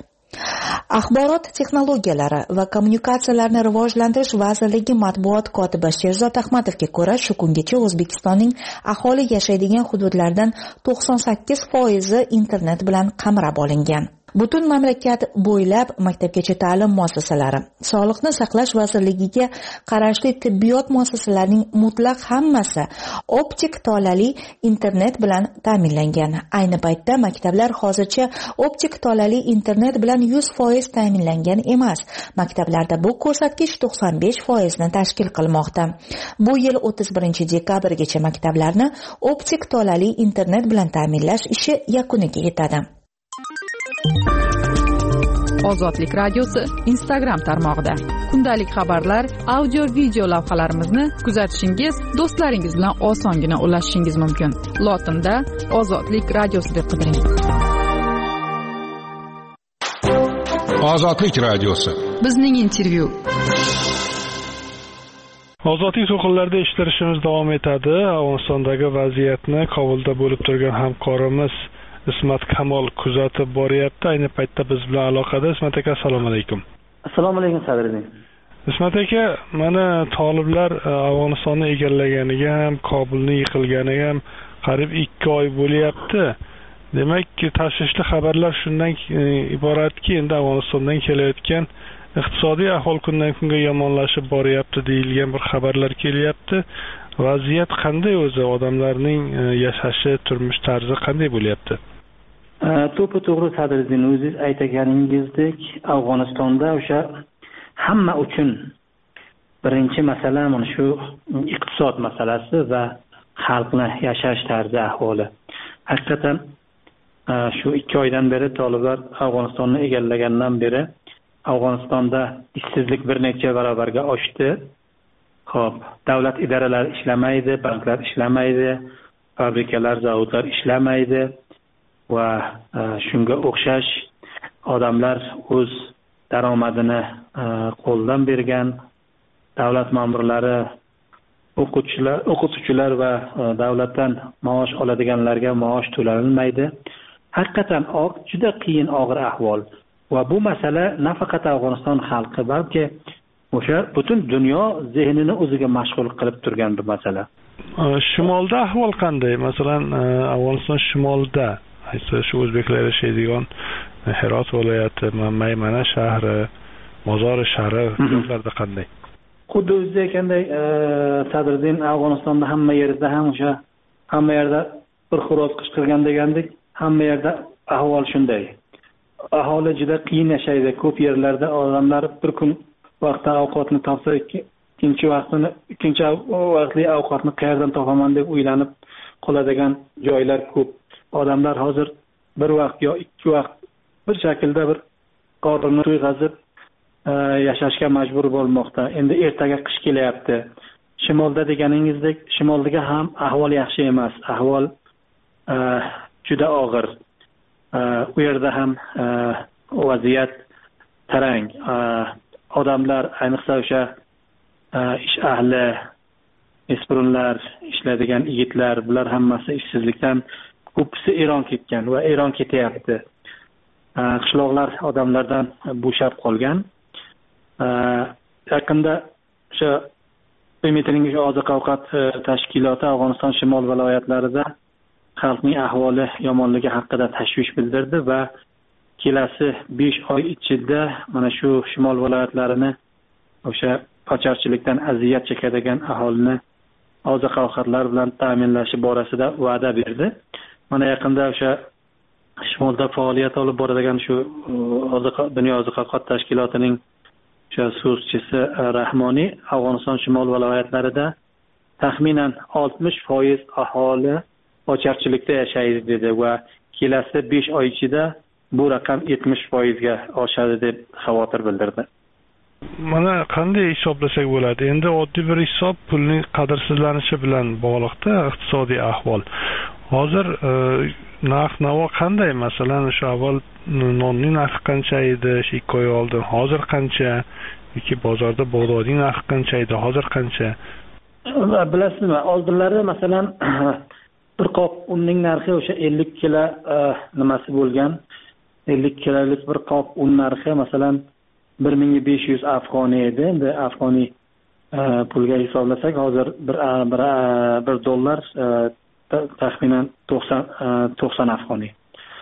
Axborot texnologiyalari va kommunikatsiyalarni rivojlantirish vazirligi matbuot kotibi Sherzod Ahmatovga ko'ra, shu kungacha O'zbekistonning aholi yashaydigan hududlardan to'qson sakkiz foizi internet bilan qamrab olingan. Butun mamlakat bo'ylab maktabgacha ta'lim muassasalari, Sog'liqni saqlash vazirligiga qarashli tibbiyot muassasalarining mutlaq hammasi optik tolali internet bilan ta'minlangan. Ayni paytda maktablar hozircha optik tolali internet bilan yuz foiz ta'minlangan emas. Maktablarda bu ko'rsatkich to'qson besh foizni tashkil qilmoqda. Bu yil o'ttiz birinchi dekabrgacha maktablarni optik tolali internet bilan ta'minlash ishi yakuniga yetadi. Ozodlik radiosi Instagram tarmog'ida kundalik xabarlar, audio video lavhalarimizni kuzatishingiz, do'stlaringiz bilan osongina ulashishingiz mumkin. Lotinda Ozodlik radiosi deb qidiring. Ozodlik radiosi. Bizning intervyu. Ozodlik to'lqinlarida ishtirishimiz davom etadi. Afg'onistondagi vaziyatni Kobulda bo'lib turgan hamkorimiz Ismat Kamol kuzatib boryapti. Ayni paytda biz bilan aloqada. Ismat aka, assalomu alaykum. Assalomu alaykum Sadriddin. Ismat aka, mana toliblar Afg'onistonni egallaganiga ham, Kobulni yiqilganiga ham qariyb ikki oy bo'lyapti. demak tashvishli xabarlar shundan iboratki, endi Afg'onistondan kelayotgan iqtisodiy ahvol kundan kunga yomonlashib boryapti deyilgan bir xabarlar kelyapti. Vaziyat qanday o'zi? Odamlarning yashashi, turmush tarzi qanday bo'lyapti? To'ppa to'g'ri Sadriddin, o'zingiz aytganingizdek, Afg'onistonda o'sha hamma uchun birinchi masala mana shu iqtisod masalasi va xalqni yashash tarzi ahvoli. Haqiqatan shu ikki oydan beri Toliblar Afg'onistonni egallagandan beri Afg'onistonda ishsizlik bir necha barobarga oshdi. Xo'p, davlat idoralari ishlamaydi, banklar ishlamaydi, fabrikalar, zavodlar ishlamaydi va shunga o'xshash odamlar o'z daromadini qo'ldan bergan, davlat ma'murlari, o'quvchilar, o'qituvchilar va davlatdan maosh oladiganlarga maosh to'lanilmaydi. Haqiqatan juda qiyin og'ir ahvol va bu masala nafaqat Afg'oniston xalqi, balki o'sha butun dunyo zehnini o'ziga mashg'ul qilib turgan bir masala. Shimolda ahvol qanday? Masalan, Afg'oniston shimolida, aytsa shu o'zbeklar yashaydigan Herot viloyati, Maymana shahri, Mozori shahri joylarda qanday? Xuddi o'zi aytganday, Sadriddin, Afg'onistonda hamma yerda ham o'sha hamma yerda bir xo'roz qichqirgan degandek, hamma yerda ahvol shunday. Aholi juda qiyin yashaydi. Ko'p yerlarda odamlar bir kun vaqtda ovqatni topsa, ikkinchi vaqtini, ikkinchi vaqtli ovqatni qayerdan topaman deb o'ylanib qoladigan joylar ko'p. Odamlar hozir bir vaqt yo ikki vaqt bir shaklda bir qorinni to'yg'azib yashashga majbur bo'lmoqda. Endi ertaga qish kelyapti. Shimolda deganingizdek, shimoldaga ham ahvol yaxshi emas. Ahvol juda og'ir. U yerda ham vaziyat tarang. Odamlar, ayniqsa o'sha ish ahli, o'spirinlar, ishlaydigan yigitlar, bular hammasi ishsizlikdan ko'pisi Eron ketgan va Eron ketyapti. Qishloqlar odamlardan bo'shab qolgan. Yaqinda o'sha Qo'mitaning oziq-ovqat tashkiloti Afg'oniston shimol viloyatlarida xalqning ahvoli yomonligi haqida tashvish bildirdi va kelasi besh oy ichida mana shu shimol viloyatlarini o'sha qocharchilikdan aziyat chekadigan aholini oziq-ovqatlar bilan ta'minlashi borasida va'da berdi. Mana yaqinda o'sha shimolda faoliyat olib boradigan shu dunyo oziq-ovqat tashkilotining o'sha so'zchisi Rahmoniy Afg'oniston shimol viloyatlarida taxminan oltmish foiz aholi ocharchilikda yashaydi dedi va kelasi besh oy ichida bu raqam yetmish foizga oshadi deb xavotir bildirdi. Mana qanday hisoblasak bo'ladi? Endi oddiy bir hisob pulning qadrsizlanishi bilan bog'liqda iqtisodiy ahvol. Hozir narx-navo qanday? Masalan, o'sha avval nonning narxi qancha edi, ikki oy oldin, hozir qancha? Yoki bozorda bug'doyning narxi qancha edi, hozir qancha? Bilasizmi, oldinlari masalan bir qop unning narxi o'sha ellik kilo nimasi bo'lgan. ellik kilolik bir qop un narxi masalan bir ming besh yuz afg'oniy edi. Endi afg'oniy pulga hisoblasak hozir bir bir, bir dollar taxminan to'qson afg'oniy.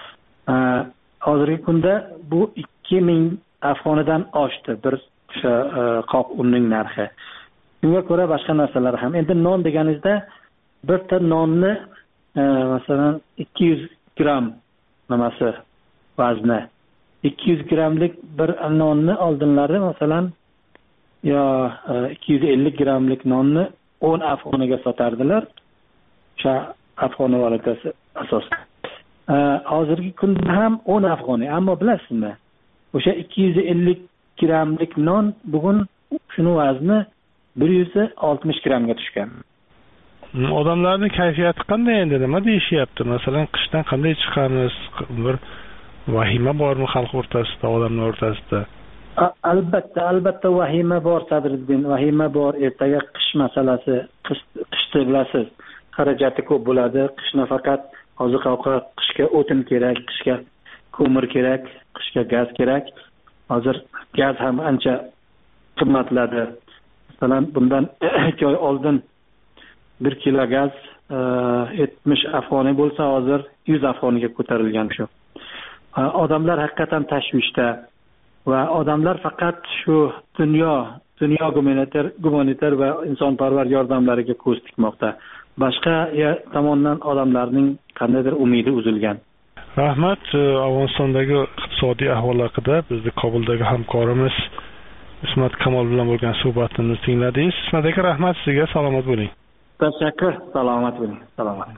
Hozirgi kunda bu ikki ming afg'onidan oshdi bir o'sha qop unning narxi. Shunga ko'ra boshqa narsalar ham. Endi non deganingizda bir ta nonni masalan ikki yuz gramm nimasi vazni. ikki yuz grammlik bir nonni oldinlari masalan yo ikki yuz ellik grammlik nonni o'n afg'oniga sotardilar. O'sha afg'on valyutasi asosida. Hozirgi kunda ham o'n afg'oniy, ammo bilasizmi? O'sha ikki yuz ellik grammlik non bugun shuni vazni bir yuz oltmish grammga tushgan. Odamlarning kayfiyati qanday endi? Nima deyishyapti? Masalan, qishdan qanday chiqamiz? Bir vahima bormi xalq o'rtasida, odamlar o'rtasida? Albatta, albatta vahima bor Sadriddin, vahima bor. Ertaga qish masalasi, qish qishda bilasiz, xarajati ko'p bo'ladi. Qishni faqat oziq-ovqat, qishga o'tin kerak, qishga ko'mir kerak, qishga gaz kerak. Hozir gaz ham ancha qimmatladi. Masalan, bundan ikki oy oldin bir kilo gaz yetmish afg'oniy bo'lsa, hozir yuz afg'oniga ko'tarilgan shu. Odamlar haqiqatan tashvishda va odamlar faqat shu dunyo dunyo gumanitar gumanitar va insonparvar yordamlariga ko'z tikmoqda. Boshqa tomondan odamlarning qandaydir umidi uzilgan. Rahmat. Afg'onistondagi iqtisodiy ahvol haqida bizning Kobuldagi hamkorimiz Ismat Kamol bilan bo'lgan suhbatimizni tingladingiz. Ismat aka, rahmat sizga, salomat bo'ling. Tashakkur, salomat bo'ling. Salomat.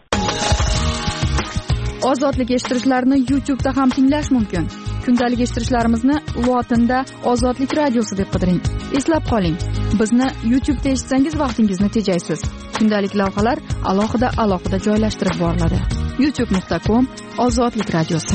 Ozodlik eshittirishlarni YouTube'da ham tinglash mumkin. Kundalik eshittirishlarimizni lotinda Ozodlik radiosi deb qidiring. Eslab qoling, bizni YouTube'da eshitsangiz vaqtingizni tejaysiz. Kundalik lavhalar alohida alohida joylashtirib boriladi. youtube nuqta com Ozodlik radiosi.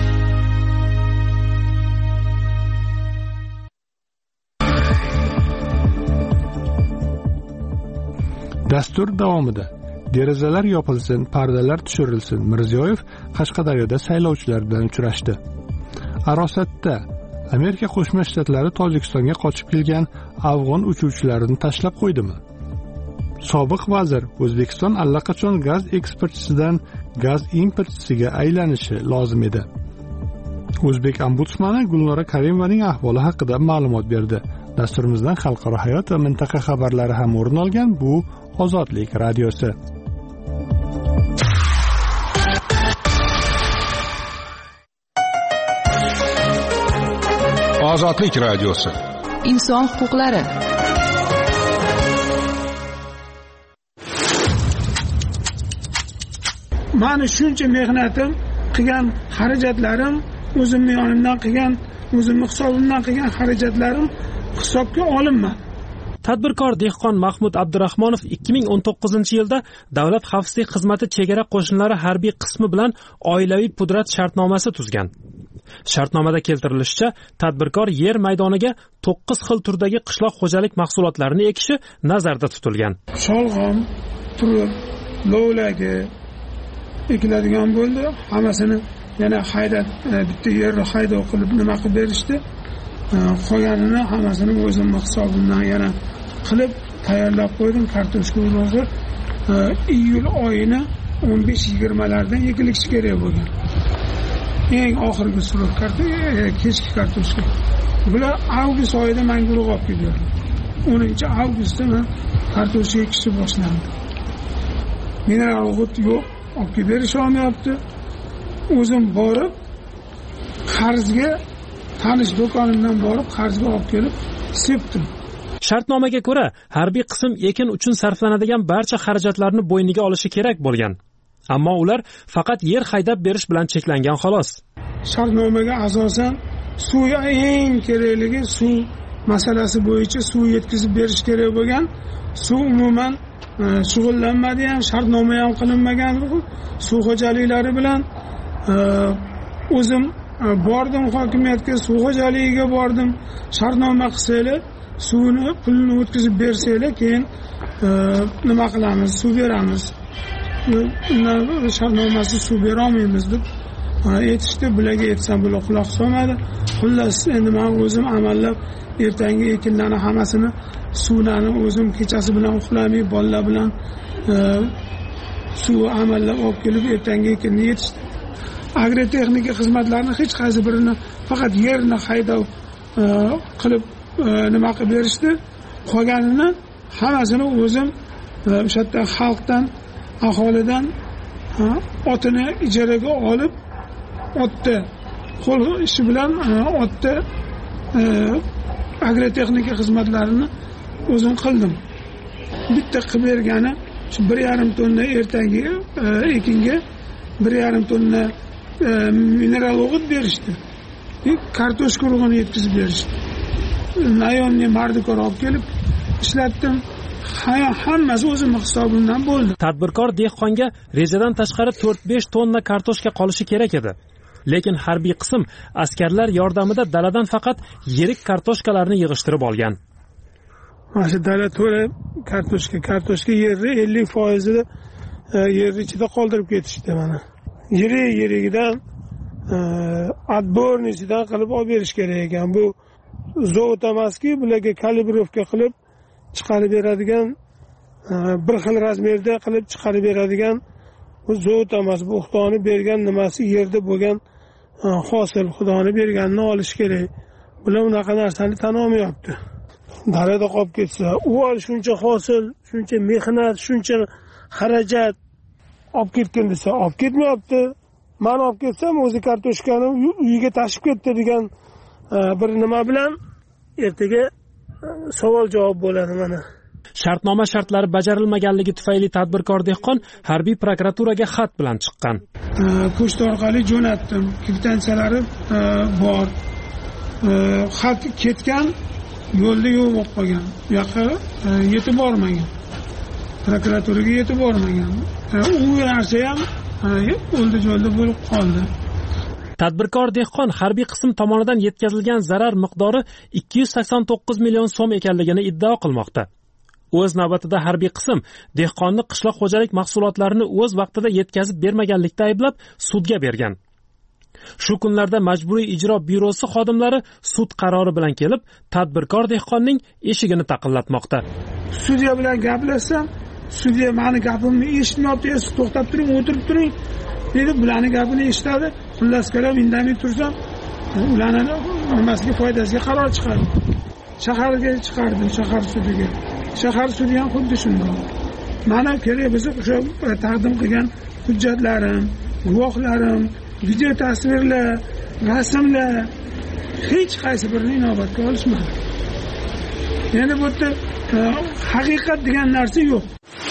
Dastur davomida derazalar yopilsin, pardalar tushirilsin. Mirziyoyev Qashqadaryoda saylovchilar bilan uchrashdi. Arosatda Amerika Qo'shma Shtatlari Tojikistonga qochib kelgan afg'on uchuvchilarini tashlab qo'ydimi? Sobiq vazir O'zbekiston allaqachon gaz eksportchisidan gaz importchisiga aylanishi lozim edi. O'zbek ombudsmani Gulnora Karimovaning ahvoli haqida ma'lumot berdi. Dasturimizdan xalqaro hayot va mintaqa xabarlari ham o'rin olgan. Bu Ozodlik radiosi. Ozodlik radiosi. Inson huquqlari. Mani shuncha mehnatim, qilgan xarajatlarim, o'zimning yonimdan qilgan, o'zimning hisobimdan qilgan xarajatlarim hisobga olinmadi. Tadbirkor dehqon Mahmud Abdurahmonov ikki ming o'n to'qqizinchi yilda Davlat xavfsizlik xizmati chegara qo'shinlari harbiy qismi bilan oilaviy pudrat shartnomasi tuzgan. Shartnomada keltirilishicha, tadbirkor yer maydoniga to'qqiz xil turdagi qishloq xo'jalik mahsulotlarini ekishi nazarda tutilgan. Sholg'om, turib, lovlagi ekiladigan bo'ldi. Hammasini yana haydab, bitta yerni haydov qilib nima qilib berishdi. Qolganini hammasini o'zim hisobimdan yana qilib tayyorlab qo'ydim. Kartoshka urug'i iyul oyini o'n besh yigirmalardan ekilishi kerak bo'lgan. Eng oxirgi surut kartoshka, kechki kartoshka. Bular avgust oyida men guruh olib keldim. o'ninchi avgustda men kartoshka ekishni boshladim. Mineral o'g'it yo'q, olib kelib berish olmayapti. O'zim borib qarzga tanish do'konimdan borib qarzga olib kelib sepdim. Shartnomaga ko'ra, harbiy qism ekin uchun sarflanadigan barcha xarajatlarni bo'yniga olishi kerak bo'lgan. Ammo ular faqat yer haydab berish bilan cheklangan xolos. Shartnomaga asosan suv eng kerakligi suv masalasi bo'yicha suv yetkazib berish kerak bo'lgan. Suv umuman shug'ullanmadi ham, shartnoma ham qilinmagan. Suv xo'jaliklari bilan o'zim bordim hokimiyatga, suv xo'jaligiga bordim. Shartnoma qilsanglar, suvni pulini o'tkazib bersanglar, keyin nima qilamiz? Suv beramiz. Undan shartnomasi suv bera olmaymiz deb aytishdi. Bularga aytsam bular quloq solmadi. Xullas, endi men o'zim amallab ertangi ekinlarni hammasini suvlarni o'zim kechasi bilan uxlamay bolalar bilan suv amallab olib kelib ertangi ekinni yetishdi. Agrotexnika xizmatlarini hech qaysi birini faqat yerni haydov qilib nima qilib berishdi. Qolganini hammasini o'zim o'sha yerda xalqdan, aholidan otini ijaraga olib, otda qo'l ishi bilan otda agrotexnika xizmatlarini o'zim qildim. Bitta qilib bergani shu bir yarim tonna ertangi ekinga bir yarim tonna mineral o'g'it berishdi. Kartoshka urug'ini yetkazib berishdi. Nayonni mardikor olib kelib ishlatdim. Hammasi o'zim hisobimdan bo'ldi. Tadbirkor dehqonga rejadan tashqari to'rt besh tonna kartoshka qolishi kerak edi. Lekin harbiy qism askarlar yordamida daladan faqat yirik kartoshkalarni yig'ishtirib olgan. Mana shu dala to'la kartoshka, kartoshka yerni ellik foiz ni yer ichida qoldirib ketishdi mana. Yirik-yirigidan отборничidan qilib olib berish kerak ekan. Bu zavod emaski, bularga kalibrovka qilib chiqarib beradigan bir xil razmerda qilib chiqarib beradigan bu zot emas, bu Xudoning bergan nimasi yerda bo'lgan hosil, Xudoning berganini olish kerak. Bular unaqa narsani tan olmayapti. Darada qolib ketsa, u shuncha hosil, shuncha mehnat, shuncha xarajat olib ketgan desa, olib ketmayapti. Men olib ketsam, o'zi kartoshkani uyiga tashib ketdi degan bir nima bilan ertaga savol javob bo'ladi mana. Shartnoma shartlari bajarilmaganligi tufayli tadbirkor dehqon harbiy prokuraturaga xat bilan chiqqan. Pochta orqali jo'natdim. Kvitantsiyalari bor. Xat ketgan, yo'lda yo'q bo'lib qolgan. Bu yoqqa yetib bormagan. Prokuraturaga yetib bormagan. U narsa ham o'ldi-jo'ldi bo'lib qoldi. Tadbirkor dehqon harbiy qism tomonidan yetkazilgan zarar miqdori ikki yuz sakson to'qqiz million so'm ekanligini iddao qilmoqda. O'z navbatida harbiy qism dehqonni qishloq xo'jalik mahsulotlarini o'z vaqtida yetkazib bermaganlikda ayblab sudga bergan. Shu kunlarda majburiy ijro byurosi xodimlari sud qarori bilan kelib, tadbirkor dehqonning eshigini taqillatmoqda. Sudya bilan gaplashsam, sudya meni gapimni eshitmayapti, to'xtab turing, o'tirib turing dedi, bularning gapini eshitadi. Xullas kalom indamay tursam, ularning nimasiga foydasiga qaror chiqardi. Shaharga chiqardim, shahar sudiga. Shahar sudi ham xuddi shunday. Mana kerak bo'lsa o'sha taqdim qilgan hujjatlarim, guvohlarim, video tasvirlar, rasmlar hech qaysi birini inobatga olishmadi. Ya'ni bu yerda haqiqat degan narsa yo'q.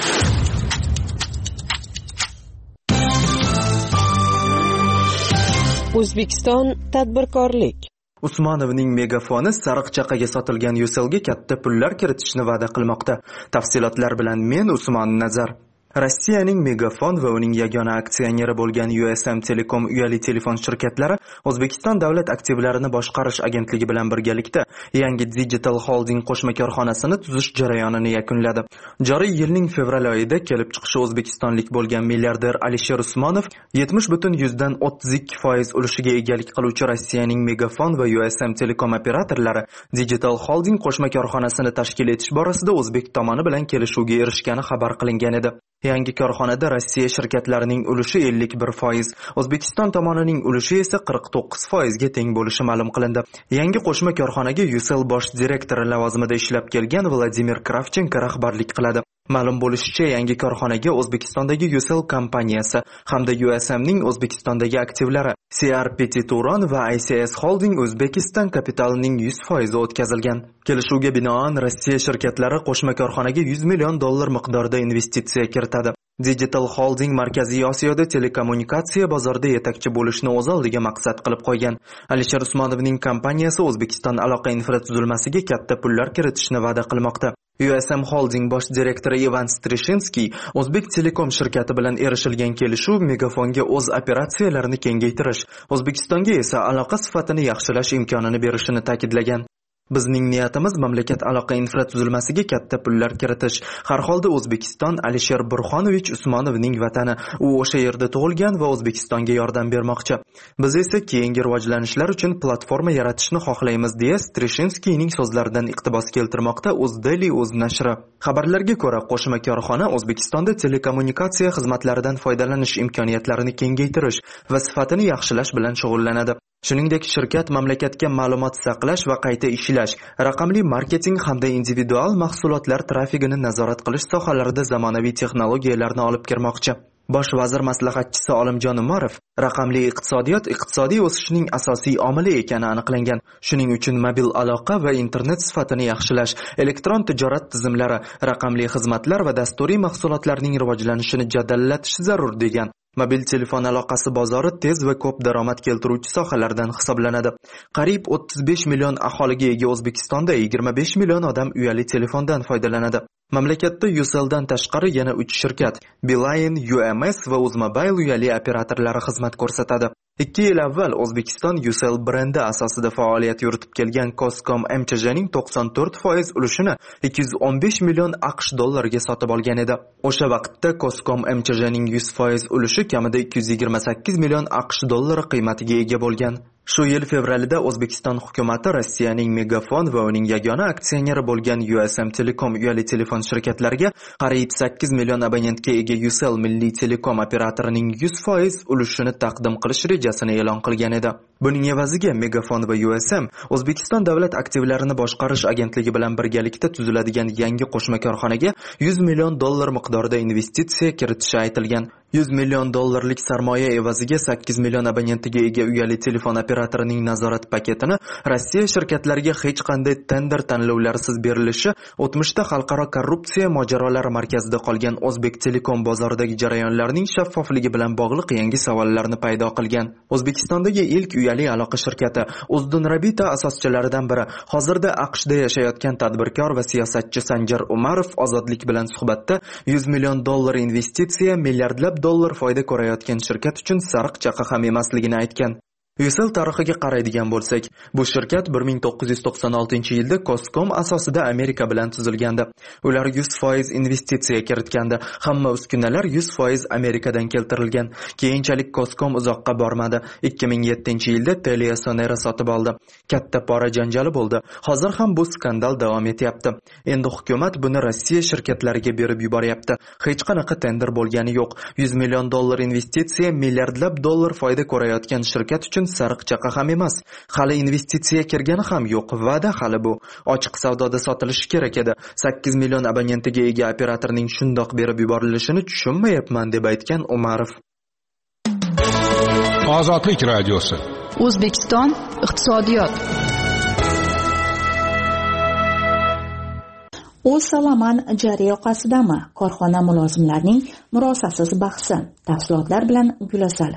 O'zbekiston tadbirkorlik. Usmonovning megafoni Sariqchaqaga sotilgan Ucellga katta pullar kiritishni va'da qilmoqda. Tafsilotlar bilan men Usmon Nazar. Rossiyaning Megafon va uning yagona aksioneri bo'lgan U S M Telecom uyali telefon shirkatlari O'zbekiston davlat aktivlarini boshqarish agentligi bilan birgalikda yangi Digital Holding qo'shma korxonasini tuzish jarayonini yakunladi. Joriy yilning fevral oyida kelib chiqishi o'zbekistonlik bo'lgan milliarder Alisher Usmonov yetmish butun yuzdan o'ttiz ikki foiz ulushiga egalik qiluvchi Rossiyaning Megafon va U S M Telecom operatorlari Digital Holding qo'shma korxonasini tashkil etish borasida o'zbek tomoni bilan kelishuvga erishgani xabar qilingan edi. Yangi korxonada Rossiya shirkatlarining ulushi ellik bir foiz, O'zbekiston tomonining ulushi esa qirq to'qqiz foizga teng bo'lishi ma'lum qilindi. Yangi qo'shma korxonaga Ucell bosh direktori lavozimida ishlab kelgan Vladimir Kravchenko rahbarlik qiladi. Ma'lum bo'lishicha, yangi korxonaga O'zbekistondagi Ucell kompaniyasi hamda U S M'ning O'zbekistondagi aktivlari C R P T Turon va I C S Holding O'zbekiston kapitalining yuz foizi o'tkazilgan. Kelishuvga binoan Rossiya shirkatlari qo'shma korxonaga yuz million dollar miqdorida investitsiya kiritadi. Digital Holding Markaziy Osiyoda telekommunikatsiya bozorida yetakchi bo'lishni o'z oldiga maqsad qilib qo'ygan. Alisher Usmonovning kompaniyasi O'zbekiston aloqa infratuzilmasiga katta pullar kiritishni va'da qilmoqda. U S M Holding bosh direktori Ivan Strishinsky O'zbek Telekom shirkati bilan erishilgan kelishuv Megafonga o'z operatsiyalarini kengaytirish, O'zbekistonga esa aloqa sifatini yaxshilash imkonini berishini ta'kidlagan. Bizning niyatimiz mamlakat aloqa infratuzilmasiga katta pullar kiritish. Har holda O'zbekiston Alisher Burxonovich Usmonovning vatani. U o'sha yerda tug'ilgan va O'zbekistonga yordam bermoqchi. Biz esa keyingi rivojlanishlar uchun platforma yaratishni xohlaymiz deya Strishinskyning so'zlaridan iqtibos keltirmoqda UzDaily o'z nashri. Xabarlarga ko'ra, qo'shma korxona O'zbekistonda telekommunikatsiya xizmatlaridan foydalanish imkoniyatlarini kengaytirish va sifatini yaxshilash bilan shug'ullanadi. Shuningdek, shirkat mamlakatga ma'lumot saqlash va qayta ishlash, raqamli marketing hamda individual mahsulotlar trafigini nazorat qilish sohalarida zamonaviy texnologiyalarni olib kirmoqchi. Bosh vazir maslahatchisi Olimjon Umarov, raqamli iqtisodiyot iqtisodiy o'sishning asosiy omili ekani aniqlangan. Shuning uchun mobil aloqa va internet sifatini yaxshilash, elektron tijorat tizimlari, raqamli xizmatlar va dasturiy mahsulotlarning rivojlanishini jadallatish zarur degan. Mobil telefon aloqasi bozori tez va ko'p daromad keltiruvchi sohalardan hisoblanadi. Qariyb o'ttiz besh million aholiga ega O'zbekistonda yigirma besh million odam uyali telefondan foydalanadi. Mamlakatda Ucelldan tashqari yana uch shirkat, Beeline, U M S va Uzmobile uyali operatorlari xizmat ko'rsatadi. ikki yil avval O'zbekiston Ucell brendi asosida faoliyat yuritib kelgan Coscom M C J'ning to'qson to'rt foiz ulushini ikki yuz o'n besh million AQSh dollariga sotib olgan edi. O'sha vaqtda Coscom M C J'ning yuz foiz ulushi kamida ikki yuz yigirma sakkiz million AQSh dollari qiymatiga ega bo'lgan. Shu yil fevralida O'zbekiston hukumati Rossiyaning Megafon va uning yagona aksioneri bo'lgan U S M Telecom uyali telefon shirkatlariga qariyb sakkiz million abonentga ega Ucell milliy telekom operatorining yuz foiz ulushini taqdim qilish rejasini e'lon qilgan edi. Buning evaziga Megafon va U S M O'zbekiston davlat aktivlarini boshqarish agentligi bilan birgalikda tuziladigan yangi qo'shma korxonaga yuz million dollar miqdorida investitsiya kiritishi aytilgan. yuz million dollarlik sarmoya evaziga sakkiz million abonentiga ega uyali telefon operatorining nazorat paketini Rossiya shirkatlariga hech qanday tender tanlovlarsiz berilishi o'tmishda xalqaro korrupsiya mojarolari markazida qolgan O'zbek Telekom bozoridagi jarayonlarning shaffofligi bilan bog'liq yangi savollarni paydo qilgan. O'zbekistondagi ilk uyali aloqa shirkati Uzdun Rabita asoschilaridan biri, hozirda AQShda yashayotgan tadbirkor va siyosatchi Sanjar Umarov Ozodlik bilan suhbatda yuz million dollar investitsiya, milliardlab dollar foyda ko'rayotgan shirkat uchun sariq chaqa ham emasligini aytgan. Ucell tarixiga qaraydigan bo'lsak, bu shirkat bir ming to'qqiz yuz to'qson oltinchi yilda Coscom asosida Amerika bilan tuzilgandi. Ular yuz foiz investitsiya kiritgandi. Hamma uskunalar yuz foiz Amerikadan keltirilgan. Keyinchalik Coscom uzoqqa bormadi. ikki ming yettinchi yilda TeliaSonera sotib oldi. Katta pora janjali bo'ldi. Hozir ham bu skandal davom etyapti. Endi hukumat buni Rossiya shirkatlariga berib yuboryapti. Hech qanaqa tender bo'lgani yo'q. yuz million dollar investitsiya, milliardlab dollar foyda ko'rayotgan shirkat uchun sariq chaqa ham emas. Hali investitsiya kirgani ham yo'q. Va'da hali bu. Ochiq savdoda sotilishi kerak edi. sakkiz million abonentiga ega operatorning shundoq berib yuborilishini tushunmayapman deb aytgan Umarov. Ozodlik radiosi. O'zbekiston iqtisodiyot. O'zsalaman jari yoqasidami? Korxona mulozimlarining murosasiz bahsi. Tafsilotlar bilan Gulasal.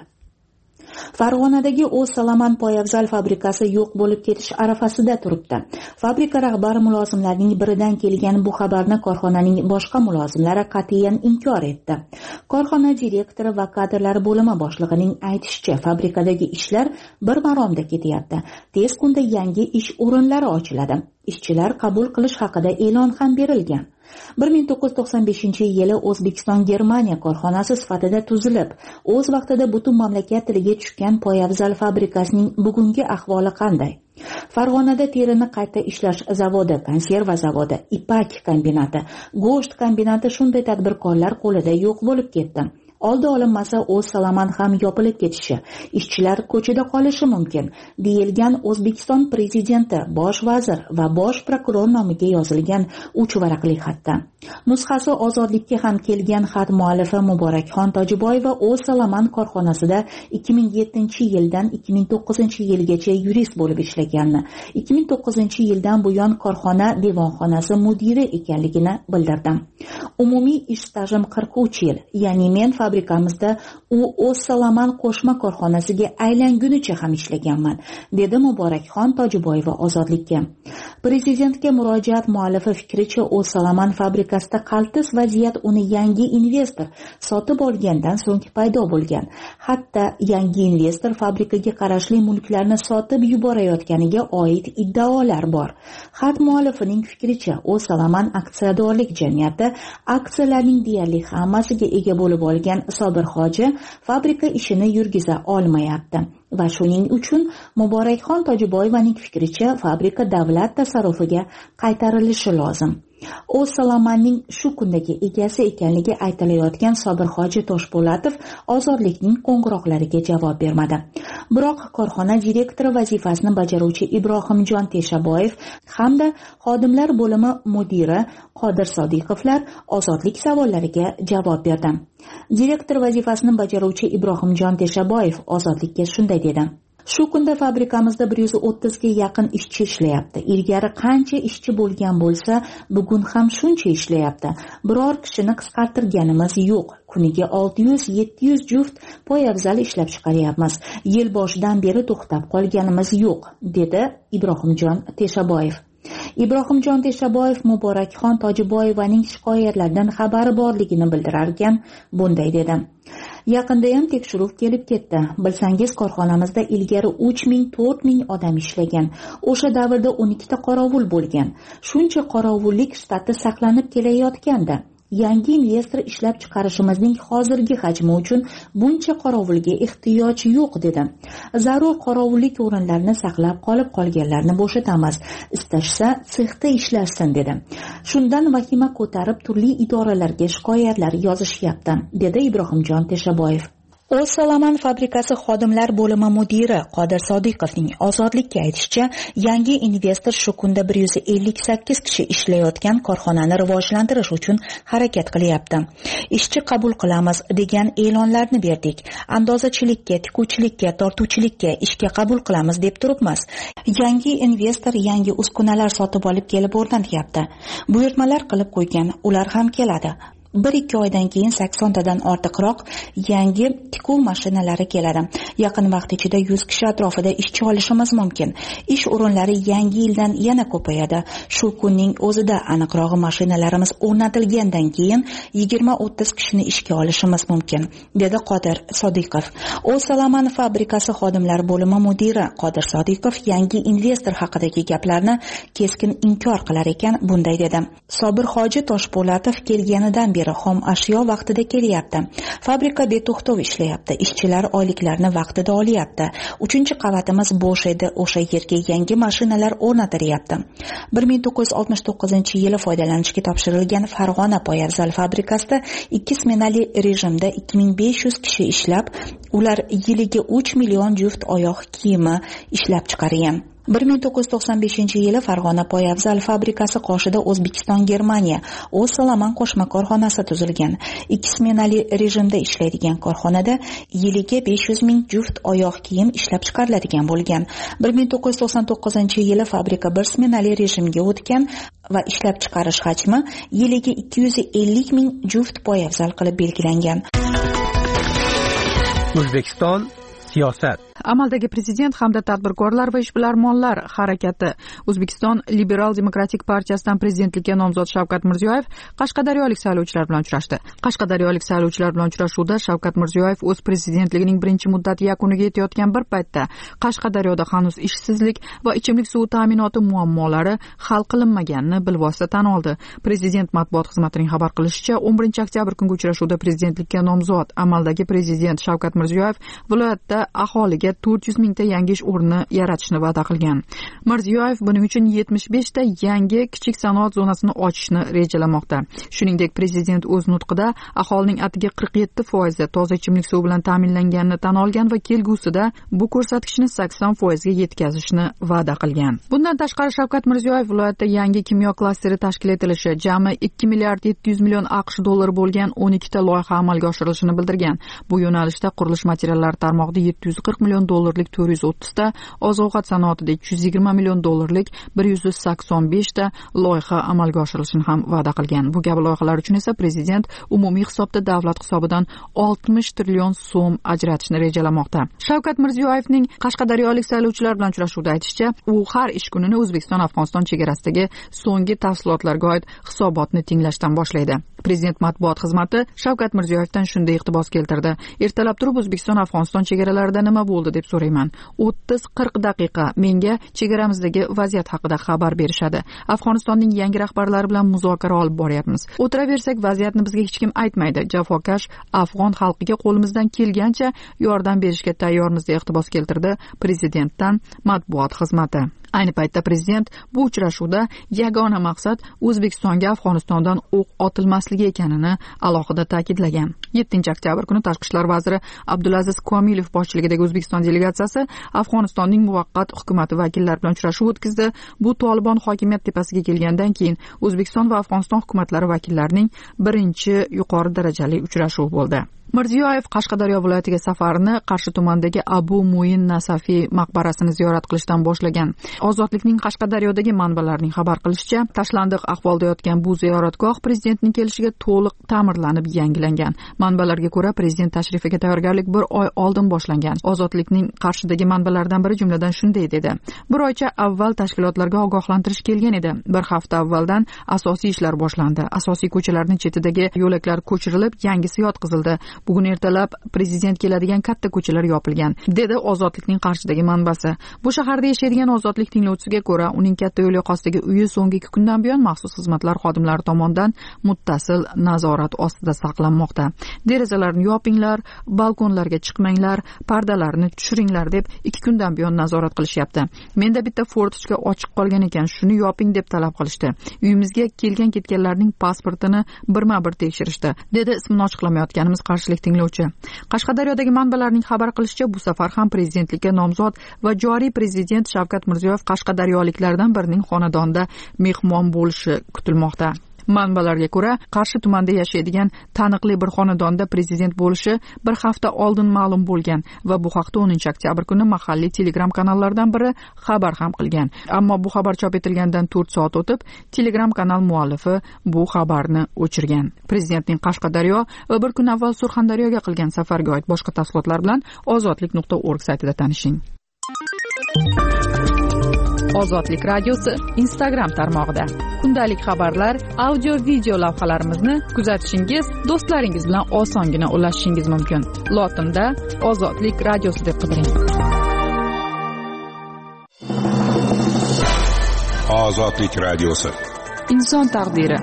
Farg'onadagi O'zsalaman poyabzal fabrikasi yo'q bo'lib ketish arafasida turibdi. Fabrika rahbari mulozimlarning biridan kelgan bu xabarni korxonaning boshqa mulozimlari qat'iyan inkor etdi. Korxona direktori va kadrlar bo'limi boshlig'ining aytishicha, fabrikadagi ishlar bir maromda ketyapti. Tez kunda yangi ish o'rinlari ochiladi. Ishchilar qabul qilish haqida e'lon ham berilgan. bir ming to'qqiz yuz to'qson beshinchi yili O'zbekiston Germaniya korxonasi sifatida tuzilib, o'z vaqtida butun mamlakat tiliga tushgan poyabzal fabrikasining bugungi ahvoli qanday? Farg'onada terini qayta ishlash zavodi, konserva zavodi, ipak kombinati, go'sht kombinati shunday tadbirkorlar qo'lida yo'q bo'lib ketdi. Oldi olinmasa O'zsalaman ham yopilib ketishi, ishchilar ko'chada qolishi mumkin, deyilgan O'zbekiston prezidenti, bosh vazir va bosh prokuror nomiga yozilgan uch varaqli xatda. Nusxasi Ozodlikka ham kelgan xat muallifi Muborakxon Tojiboyeva O'zsalaman korxonasida ikki ming yettinchi yildan ikki ming to'qqizinchi yilgacha yurist bo'lib ishlaganini, ikki ming to'qqizinchi yildan buyon korxona devonxonasi mudiri ekanligini bildirdi. Umumiy ish stajim qirq uch yil, ya'ni men fabrikamizda u O'zsalaman qo'shma korxonasiga aylangunicha ham ishlaganman, dedi Muborakxon Tojiboyeva Ozodlikka. Prezidentga murojaat muallifi fikricha, O'zsalaman fabrikasida qaltis vaziyat uni yangi investor sotib olgandan so'ng paydo bo'lgan. Hatto yangi investor fabrikaga qarashli mulklarni sotib yuborayotganiga oid iddaolar bor. Xat muallifining fikricha, O'zsalaman aksiyadorlik jamiyati aksiyalarning deyarli hammasiga ega bo'lib olgan Sobir Hoji fabrika ishini yurgiza olmayapti. Va shuning uchun Muborakxon Tojiboyevaning fikricha, fabrika davlat tasarrufiga qaytarilishi lozim. O'zsalamanning shu kundagi egasi ekanligi aytilayotgan Sobir Hoji Toshpo'latov Ozodlikning qo'ng'iroqlariga javob bermadi. Biroq korxona direktori vazifasini bajaruvchi Ibrohimjon Teshaboyev hamda xodimlar bo'limi mudiri Qodir Sodiqovlar Ozodlik savollariga javob berdi. Direktor vazifasini bajaruvchi Ibrohimjon Teshaboyev Ozodlikka shunday dedi: Shu kunda fabrikamizda bir yuz o'ttizga yaqin ishchi ishlayapti. Ilgari qancha ishchi bo'lgan bo'lsa, bugun ham shuncha ishlayapti. Biror kishini qisqartirganimiz yo'q. Kuniga olti yuz yetti yuz juft poyabzal ishlab chiqaryapmiz. Yil boshidan beri to'xtab qolganimiz yo'q, dedi Ibrohimjon Teshaboyev. Ibrohimjon Teshaboyev Muborakxon Tojiboyevaning shikoyatlaridan xabari borligini bildirar ekan, bunday dedi: Yaqinda ham tekshiruv kelib ketdi. Bilsangiz, korxonamizda ilgari uch ming to'rt ming odam ishlagan. O'sha davrda o'n ikkita qorovul bo'lgan. Shuncha qorovullik shtati saqlanib kelayotgandi. yangi investor ishlab chiqarishimizning hozirgi hajmi uchun buncha qorovulga ehtiyoj yo'q dedi. Zarur qorovullik o'rinlarini saqlab qolib qolganlarni bo'shatamiz. Istashsa sexda ishlashsin dedi. Shundan vahima ko'tarib turli idoralarga shikoyatlar yozishyapti, dedi Ibrohimjon Teshaboyev. O'zsalaman fabrikasi xodimlar bo'limi mudiri Qodir Sodiqovning Ozodlikka aytishicha, yangi investor shu kunda bir yuz ellik sakkiz kishi ishlayotgan korxonani rivojlantirish uchun harakat qilyapti. Ishchi qabul qilamiz degan e'lonlarni berdik. Andozachilikka, tikuvchilikka, tortuvchilikka ishga qabul qilamiz deb turibmiz. Yangi investor yangi uskunalar sotib olib kelib o'rnatyapti. Buyurtmalar qilib qo'ygan, ular ham keladi. bir ikki oydan keyin saksontadan ortiqroq yangi tikuv mashinalari keladi. Yaqin vaqt ichida yuz kishi atrofida ishchi olishimiz mumkin. Ish o'rinlari yangi yildan yana ko'payadi. Shu kunning o'zida aniqrog'i mashinalarimiz o'rnatilgandan keyin yigirma o'ttiz kishini ishga olishimiz mumkin, dedi Qodir Sodiqov. O'zsalaman fabrikasi xodimlar bo'limi mudiri Qodir Sodiqov yangi investor haqidagi gaplarni keskin inkor qilar ekan, bunday dedi. Sobir Hoji Toshpo'latov kelganidan beri xom ashyo vaqtida kelyapti. Fabrika beto'xtov ishlayapti. Ishchilar oyliklarini vaqtida olyapti. uchinchi qavatimiz bo'sh edi. O'sha yerga yangi mashinalar o'rnatilyapti. bir ming to'qqiz yuz oltmish to'qqizinchi yili foydalanishga topshirilgan Farg'ona poyabzal fabrikasida ikki smenali rejimda ikki ming besh yuz kishi ishlab, ular yiliga uch million juft oyoq kiyimi ishlab chiqargan. bir ming to'qqiz yuz to'qson beshinchi yili Farg'ona poyabzal fabrikasi qoshida O'zbekiston Germaniya O'zsalaman qo'shma korxonasi tuzilgan. Ikki smenali rejimda ishlaydigan korxonada yiliga besh yuz ming juft oyoq kiyim ishlab chiqariladigan bo'lgan. bir ming to'qqiz yuz to'qson to'qqizinchi yili fabrika bir smenali rejimga o'tgan va ishlab chiqarish hajmi yiliga ikki yuz ellik ming juft poyabzal qilib belgilangan. O'zbekiston siyosat. Amaldagi prezident hamda tadbirkorlar va ishbilarmonlar harakati. O'zbekiston Liberal Demokratik partiyasidan prezidentlikka nomzod Shavkat Mirziyoyev qashqadaryolik saylovchilar bilan uchrashdi. Qashqadaryolik saylovchilar bilan uchrashuvda Shavkat Mirziyoyev o'z prezidentligining birinchi muddati yakuniga yetayotgan bir paytda Qashqadaryoda hanuz ishsizlik va ichimlik suvi ta'minoti muammolari hal qilinmaganini bilvosita tan oldi. Prezident matbuot xizmatining xabar qilishicha, o'n birinchi oktyabr kungi uchrashuvda prezidentlikka nomzod amaldagi prezident Shavkat Mirziyoyev viloyatda aholiga to'rt yuz mingta yangi ish o'rni yaratishni va'da qilgan. Mirziyoyev buning uchun yetmish beshta yangi kichik sanoat zonasini ochishni rejalamoqda. Shuningdek, prezident o'z nutqida aholining atigi qirq yetti foizi toza ichimlik suvi bilan ta'minlanganini tan olgan va kelgusida bu ko'rsatkichni sakson foizga yetkazishni va'da qilgan. Bundan tashqari Shavkat Mirziyoyev viloyatda yangi kimyo klasteri tashkil etilishi, jami ikki milliard yetti yuz million aqsh dollari bo'lgan o'n ikkita loyiha amalga oshirilishini bildirgan. Bu yo'nalishda qurilish materiallari tarmog'ida yetti yuz qirq million dollarlik to'rt yuz o'ttiz ta, oziq-ovqat sanoatida ikki yuz yigirma million dollarlik bir yuz sakson besh ta loyiha amalga oshirilishini ham va'da qilgan. Bu kabi loyihalar uchun esa prezident umumiy hisobda davlat hisobidan oltmish trillion so'm ajratishni rejalamoqda. Shavkat Mirziyoyevning qashqadaryolik saylovchilar bilan uchrashuvda aytishicha, u har ish kunini O'zbekiston-Afg'oniston chegarasidagi so'nggi tafsilotlarga oid hisobotni tinglashdan boshlaydi. Prezident matbuot xizmati Shavkat Mirziyoyevdan shunday iqtibos keltirdi. Ertalab turib O'zbekiston-Afg'oniston chegaralarida nima bo'ldi deb so'rayman. o'ttiz qirq daqiqa menga chegaramizdagi vaziyat haqida xabar berishadi. Afg'onistonning yangi rahbarlari bilan muzokara olib boryapmiz. O'tiraversak vaziyatni bizga hech kim aytmaydi. Jafokash afg'on xalqiga qo'limizdan kelgancha yordam berishga tayyormiz deb iqtibos keltirdi prezidentdan matbuot xizmati. Ayni paytda prezident bu uchrashuvda yagona maqsad O'zbekistonga Afg'onistondan o'q otilmasligi ekanini alohida ta'kidlagan. yettinchi oktyabr kuni Tashqi ishlar vaziri Abdulaziz Komilov boshchiligidagi O'zbekiston delegatsiyasi Afg'onistonning muvaqqat hukumati vakillari bilan uchrashuv o'tkazdi. Bu Tolibon hokimiyat tepasiga kelgandan keyin O'zbekiston va Afg'oniston hukumatlari vakillarining birinchi yuqori darajali uchrashuvi bo'ldi. Mirziyoyev Qashqadaryo viloyatiga safarini Qarshi tumanidagi Abu Muin Nasafiy maqbarasini ziyorat qilishdan boshlagan. Ozodlikning Qashqadaryodagi manbalarining xabar qilishicha, tashlandiq ahvolda yotgan bu ziyoratgoh prezidentning kelishiga to'liq ta'mirlanib yangilangan. Manbalarga ko'ra, prezident tashrifiga tayyorgarlik bir oy oldin boshlangan. Ozodlikning Qarshidagi manbalaridan biri jumladan shunday dedi: bir oycha avval tashkilotlarga ogohlantirish kelgan edi. Bir hafta avvaldan asosiy ishlar boshlandi. Asosiy ko'chalarning chetidagi yo'laklar ko'chirilib, yangisi yotqizildi. bugun ertalab prezident keladigan katta ko'chalar yopilgan, dedi Ozodlikning Qarshidagi manbasi. Bu shaharda yashaydigan Ozodlik tinglovchisiga ko'ra, uning katta yo'l yoqasidagi uyi so'nggi ikki kundan buyon maxsus xizmatlar xodimlari tomonidan muttasil nazorat ostida saqlanmoqda. Derazalarni yopinglar, balkonlarga chiqmanglar, pardalarni tushiringlar deb ikki kundan buyon nazorat qilishyapti. Menda bitta fortochka ochiq qolgan ekan, shuni yoping deb talab qilishdi. Uyimizga kelgan ketganlarning pasportini birma-bir tekshirishdi, dedi ismini ochiqlamayotganimiz qarshilik tinglovchi. Qashqadaryodagi manbalarning xabar qilishicha, bu safar ham prezidentlikka nomzod va joriy prezident Shavkat Mirziyoyev qashqadaryoliklardan birining xonadonida mehmon bo'lishi kutilmoqda. Manbalarga ko'ra, Qarshi tumanida yashaydigan taniqli bir xonadonda prezident bo'lishi bir hafta oldin ma'lum bo'lgan va bu haqda o'ninchi oktyabr kuni mahalliy Telegram kanallardan biri xabar ham qilgan. Ammo bu xabar chop etilgandan to'rt soat o'tib, Telegram kanal muallifi bu xabarni o'chirgan. Prezidentning Qashqadaryo va bir kun avval Surxondaryoga qilgan safarga oid boshqa tafsilotlar bilan ozodlik nuqta org saytida tanishing. Ozodlik radiosi Instagram tarmog'ida kundalik xabarlar, audio video lavhalarimizni kuzatishingiz, do'stlaringiz bilan osongina ulashishingiz mumkin. Lotinda Ozodlik radiosi deb qidiring. Ozodlik radiosi. Inson taqdiri.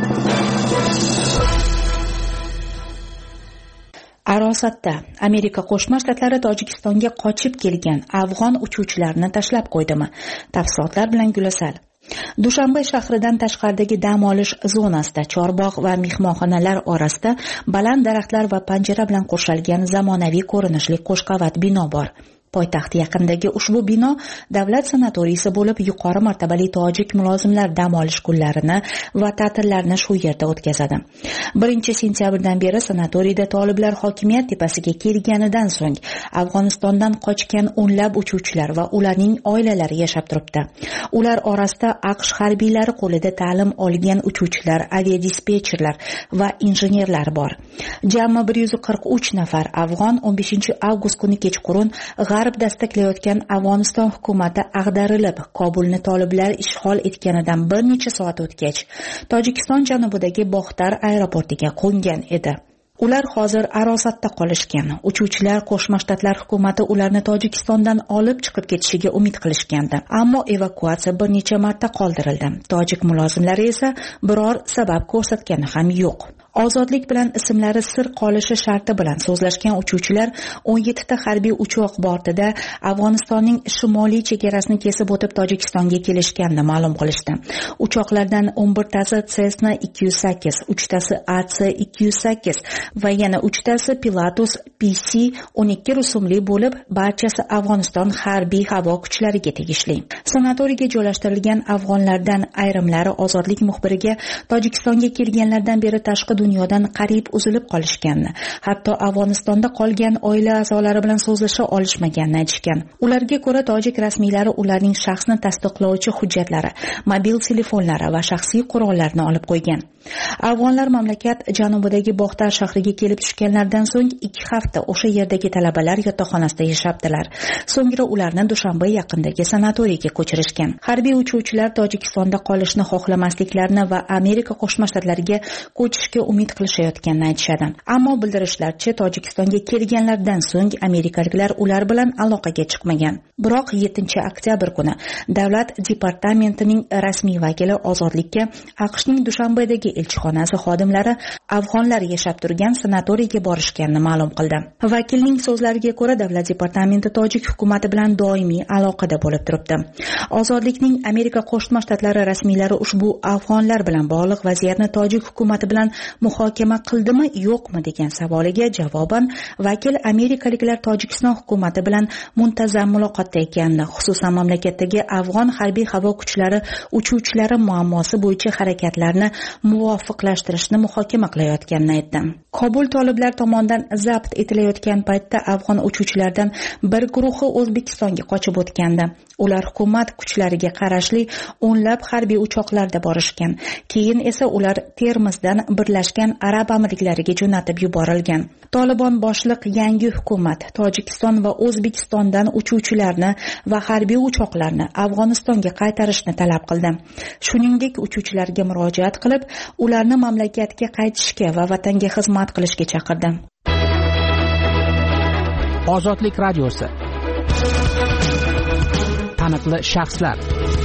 Arosatda Amerika Qo'shma Shtatlari Tojikistonga qochib kelgan afg'on uchuvchilarni tashlab qo'ydimi? Tafsilotlar bilan Gulasal. Dushanbe shahridan tashqaridagi dam olish zonasida chorbog' va mehmonxonalar orasida baland daraxtlar va panjara bilan qo'shilgan zamonaviy ko'rinishli qo'shqavat bino bor. Poytaxt yaqinidagi ushbu bino davlat sanatoriysi bo'lib, yuqori martabali tojik mulozimlar dam olish kunlarini va ta'tillarni shu yerda o'tkazadi. birinchi sentyabrdan beri sanatoriyda toliblar hokimiyat tepasiga kelganidan so'ng Afg'onistondan qochgan o'nlab uchuvchilar va ularning oilalari yashab turibdi. Ular orasida AQSh harbiylari qo'lida ta'lim olgan uchuvchilar, aviadispetcherlar va injenerlar bor. Jami bir yuz qirq uch nafar afg'on o'n beshinchi avgust kuni kechqurun G'arb dastaklayotgan Afg'oniston hukumati ag'darilib, Kobulni toliblar ishg'ol etganidan bir necha soat o'tgach, Tojikiston janubidagi Boxtar aeroportiga qo'ngan edi. Ular hozir arosatda qolishgan. Uchuvchilar Qo'shma Shtatlar hukumati ularni Tojikistondan olib chiqib ketishiga umid qilishgandi. Ammo evakuatsiya bir necha marta qoldirildi. Tojik mulozimlari esa biror sabab ko'rsatgani ham yo'q. Ozodlik bilan ismlari sir qolishi sharti bilan so'zlashgan uchuvchilar o'n yettita harbiy uchoq bortida Afg'onistonning shimoliy chegarasini kesib o'tib Tojikistonga kelishganini ma'lum qilishdi. Uchoqlardan o'n birtasi Cessna ikki yuz sakkiz, uchtasi A C ikki yuz sakkiz va yana uchtasi Pilatus P C o'n ikki rusumli bo'lib, barchasi Afg'oniston harbiy havo kuchlariga tegishli. Sanatoriyga joylashtirilgan afg'onlardan ayrimlari Ozodlik muxbiriga Tojikistonga kelganlardan beri tashqi dunyodan qarib uzilib qolishganini, hatto Afg'onistonda qolgan oila a'zolari bilan so'zlasha olishmaganini aytishgan. Ularga ko'ra, tojik rasmiylari ularning shaxsni tasdiqlovchi hujjatlari, mobil telefonlari va shaxsiy qurollarni olib qo'ygan. Afg'onlar mamlakat janubidagi Boxtar shahriga kelib tushganlardan so'ng ikki hafta o'sha yerdagi talabalar yotoqxonasida yashabdilar. So'ngra ularni Dushanbe yaqinidagi sanatoriyga ko'chirishgan. Harbiy uchuvchilar Tojikistonda qolishni xohlamasliklarini va Amerika Qo'shma Shtatlariga ko'chishga umid qilishayotganini aytishadi. Ammo bildirishlarcha, Tojikistonga kelganlardan so'ng amerikaliklar ular bilan aloqaga chiqmagan. Biroq yettinchi oktyabr kuni davlat departamentining rasmiy vakili Ozodlikka AQShning Dushanbedagi elchixonasi xodimlari afg'onlar yashab turgan sanatoriyga borishganini ma'lum qildi. Vakilning so'zlariga ko'ra, davlat departamenti tojik hukumati bilan doimiy aloqada bo'lib turibdi. Ozodlikning Amerika Qo'shma Shtatlari rasmiylari ushbu afg'onlar bilan bog'liq vaziyatni tojik hukumati bilan muhokama qildimi, yo'qmi degan savoliga javoban vakil amerikaliklar Tojikiston hukumati bilan muntazam muloqotda ekanini, xususan mamlakatdagi afg'on harbiy havo kuchlari uchuvchilari muammosi bo'yicha harakatlarni muvofiqlashtirishni muhokama qilayotganini aytdi. Kobul toliblar tomonidan zabt etilayotgan paytda afg'on uchuvchilardan bir guruhi O'zbekistonga qochib o'tgandi. Ular hukumat kuchlariga qarashli o'nlab harbiy uchoqlarda borishgan. Keyin esa ular Termizdan Birlashgan Arab Amirliklariga jo'natib yuborilgan. Tolibon boshliq yangi hukumat Tojikiston va O'zbekistondan uchuvchilarni va harbiy uchoqlarni Afg'onistonga qaytarishni talab qildi. Shuningdek, uchuvchilarga murojaat qilib, ularni mamlakatga qaytishga va vatanga xizmat qilishga chaqirdi. Ozodlik radiosi. Taniqli shaxslar.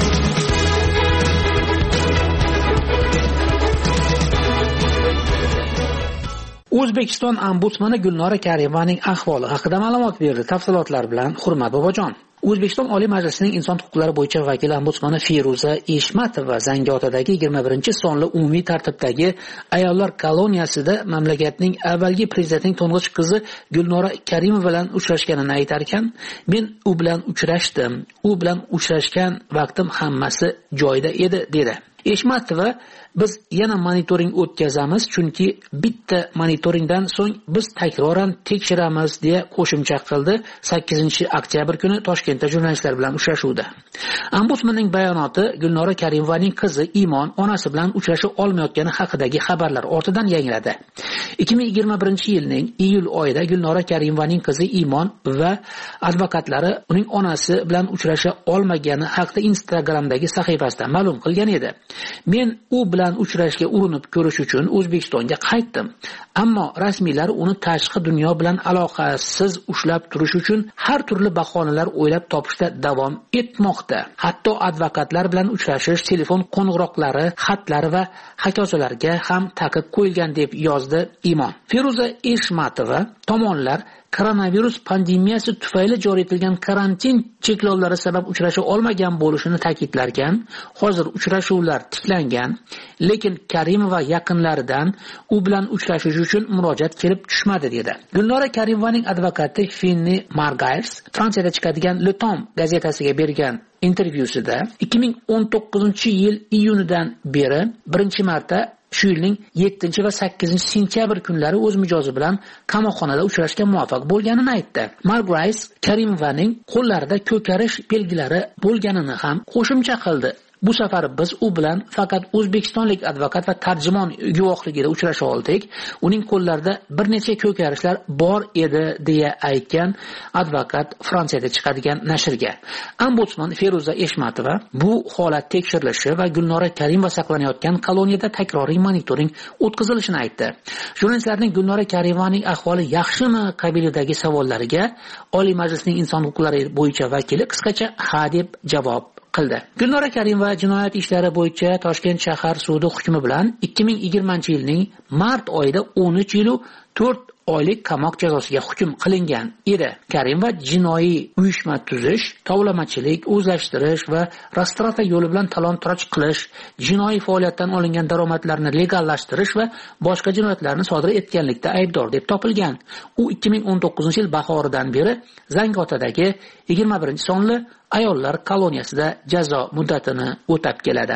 O'zbekiston ombudsmani Gulnora Karimovning ahvoli haqida ma'lumot berdi. Tafsilotlar bilan Hurmat Bobojon. O'zbekiston Oliy Majlisining inson huquqlari bo'yicha vakili ombudsmani Feruza Eshmatova Zangiotadagi yigirma birinchi sonli umumiy tartibdagi ayollar koloniyasida mamlakatning avvalgi prezidentining to'ng'ich qizi Gulnora Karimova bilan uchrashganini aytar ekan, men u bilan uchrashdim. U bilan uchrashgan vaqtim hammasi joyida edi, dedi. Eshmatova, biz yana monitoring o'tkazamiz, chunki bitta monitoringdan so'ng biz takroran tekshiramiz, deya qo'shimcha qildi sakkizinchi oktyabr kuni Toshkentda jurnalistlar bilan uchrashuvda. Ombudsmanning bayonoti Gulnora Karimovaning qizi Imon onasi bilan uchrasha olmayotgani haqidagi xabarlar ortidan yangradi. ikki ming yigirma birinchi yilning iyul oyida Gulnora Karimovaning qizi Imon va advokatlari uning onasi bilan uchrasha olmagani haqida Instagramdagi sahifasida ma'lum qilgan edi. Men u bilan uchrashga urinib ko'rish uchun O'zbekistonga qaytdim. Ammo rasmiylar uni tashqi dunyo bilan aloqasiz ushlab turish uchun har turli bahonalar o'ylab topishda davom etmoqda. Hatto advokatlar bilan uchrashish, telefon qo'ng'iroqlari, xatlar va hikoyalarga ham taqiq qo'yilgan, deb yozdi Imon. Feruza Eshmatova tomonlar koronavirus pandemiyasi tufayli joriy etilgan karantin cheklovlari sabab uchrasha olmagan bo'lishini ta'kidlarkan, hozir uchrashuvlar tiklangan, lekin Karimova yaqinlaridan u bilan uchrashish uchun murojaat kelib tushmadi, dedi. Gulnora Karimovaning advokati Finni Margayers Fransiyada chiqadigan Le Temps gazetasiga bergan intervyusida ikki ming o'n to'qqizinchi yil iyunidan beri birinchi marta shu yilning yettinchi va sakkizinchi sentyabr kunlari o'z mijozi bilan qamoqxonada uchrashga muvaffaq bo'lganini aytdi. Margayers Karimovaning qo'llarida ko'karish belgilari bo'lganini ham qo'shimcha qildi. Bu safar biz u bilan faqat o'zbekistonlik advokat va tarjimon guvohligida uchrasha oldik. Uning qo'llarida bir necha ko'karishlar bor edi, deya aytgan advokat Fransiyada chiqadigan nashrga. Ombudsman Feruza Eshmatova bu holat tekshirilishi va Gulnora Karimova saqlanayotgan koloniyada takroriy monitoring o'tkazilishini aytdi. Jurnalistlarning Gulnora Karimovaning ahvoli yaxshimi qabilidagi savollariga Oliy Majlisning inson huquqlari bo'yicha vakili qisqacha ha deb javob qildi. Gulnora Karimova jinoyat ishlari bo'yicha Toshkent shahar sudi hukmi bilan ikki ming yigirmanchi yilning mart oyida o'n uch yil to'rt oylik qamoq jazosiga hukm qilingan edi. Karimova jinoiy uyushma tuzish, tovlamachilik, o'zlashtirish va restoratsiya yo'li bilan talon-toroj qilish, jinoiy faoliyatdan olingan daromadlarni legallashtirish va boshqa jinoyatlarni sodir etganlikda aybdor deb topilgan. U ikki ming o'n to'qqizinchi yil bahoridan beri Zangiotadagi yigirma birinchi sonli ayollar koloniyasida jazo muddatini o'tab keladi.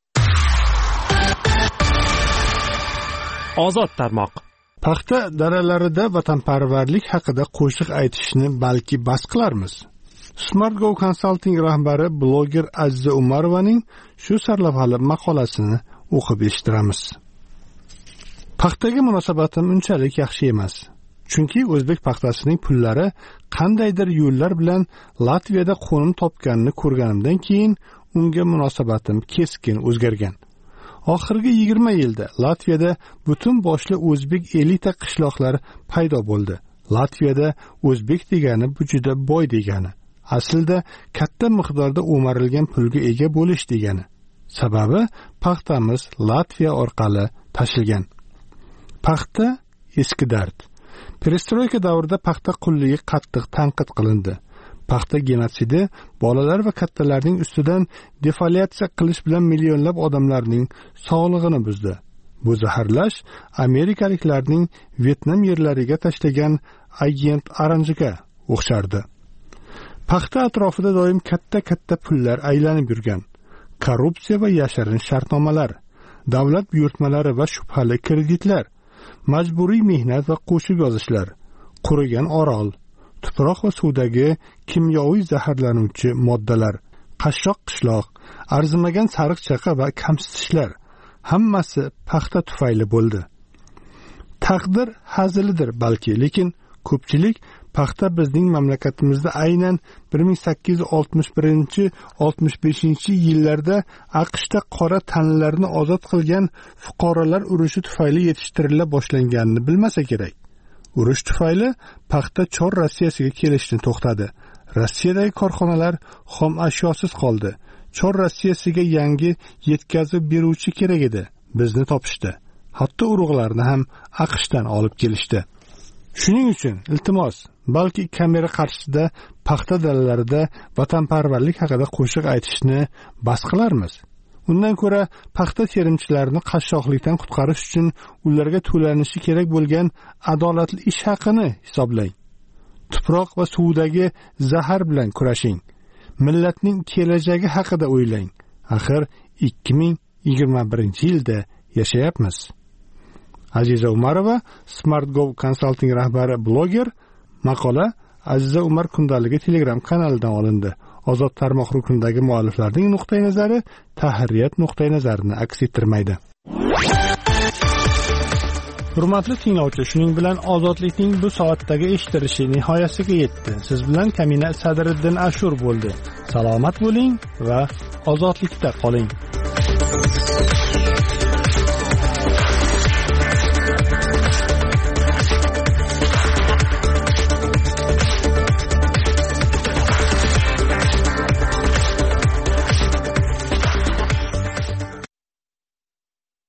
Ozod tarmoq. Paxta daralarida vatanparvarlik haqida qo'shiq aytishni balki bas qilarmiz. Smart Go Consulting rahbari bloger Aziza Umarovaning shu sarlavhali maqolasini o'qib eshittiramiz. Paxtaga munosabatim unchalik yaxshi emas. Chunki o'zbek paxtasining pullari qandaydir yo'llar bilan Latviyada qo'nim topganini ko'rganimdan keyin unga munosabatim keskin o'zgargan. Oxirgi yigirma yilda Latviyada butun boshli o'zbek elita qishloqlari paydo bo'ldi. Latviyada o'zbek degani bu juda boy degani. Aslida katta miqdorda o'marilgan pulga ega bo'lish degani. Sababi paxtamiz Latviya orqali tashilgan. Paxta eski dard. Perestroyka davrida paxta qulligi qattiq tanqid qilindi. Paxta genotsidi bolalar va kattalarning ustidan defoliatsiya qilish bilan millionlab odamlarning sog'lig'ini buzdi. Bu zaharlash amerikaliklarning Vyetnam yerlariga tashlagan agent Orange'ga o'xshardi. Paxta atrofida doim katta-katta pullar aylanib yurgan. Korrupsiya va yashirin shartnomalar, davlat buyurtmalari va shubhali kreditlar, majburiy mehnat va qo'shib yozishlar, qurigan orol, tuproq va suvdagi kimyoviy zaharlanuvchi moddalar, qashshoq qishloq, arzimagan sariq chaqa va kamsitishlar hammasi paxta tufayli bo'ldi. Taqdir hazilidir balki, lekin ko'pchilik paxta bizning mamlakatimizda aynan bir ming sakkiz yuz oltmish birinchi oltmish beshinchi yillarda AQShda qora tanlarni ozod qilgan fuqarolar urushi tufayli yetishtirila boshlanganini bilmasa kerak. Urush tufayli paxta Chor Rossiyasiga kelishni to'xtadi. Rossiyadagi korxonalar xom ashyosiz qoldi. Chor Rossiyasiga yangi yetkazib beruvchi kerak edi. Bizni topishdi. Hatto urug'larni ham AQShdan olib kelishdi. Shuning uchun iltimos, balki kamera qarshisida paxta dalalarida vatanparvarlik haqida qo'shiq aytishni bas qilarmiz. Undan ko'ra paxta terimchilarini qashshoqlikdan qutqarish uchun ularga to'lanishi kerak bo'lgan adolatli ish haqini hisoblang. Tuproq va suvdagi zahar bilan kurashing. Millatning kelajagi haqida o'ylang. Axir ikki ming yigirma birinchi yilda yashayapmiz. Aziza Umarova, SmartGov Consulting rahbari, bloger. Maqola Aziza Umar kundaligi Telegram kanalidan olindi. Ozod tarmoq rukunidagi mualliflarning nuqtai nazari tahririyat nuqtai nazarini aks ettirmaydi. Hurmatli tinglovchi, shuning bilan ozodlikning bu soatdagi eshitilishi nihoyasiga yetdi. Siz bilan Kamina Sadriddin Ashur bo'ldi. Salomat bo'ling va ozodlikda qoling.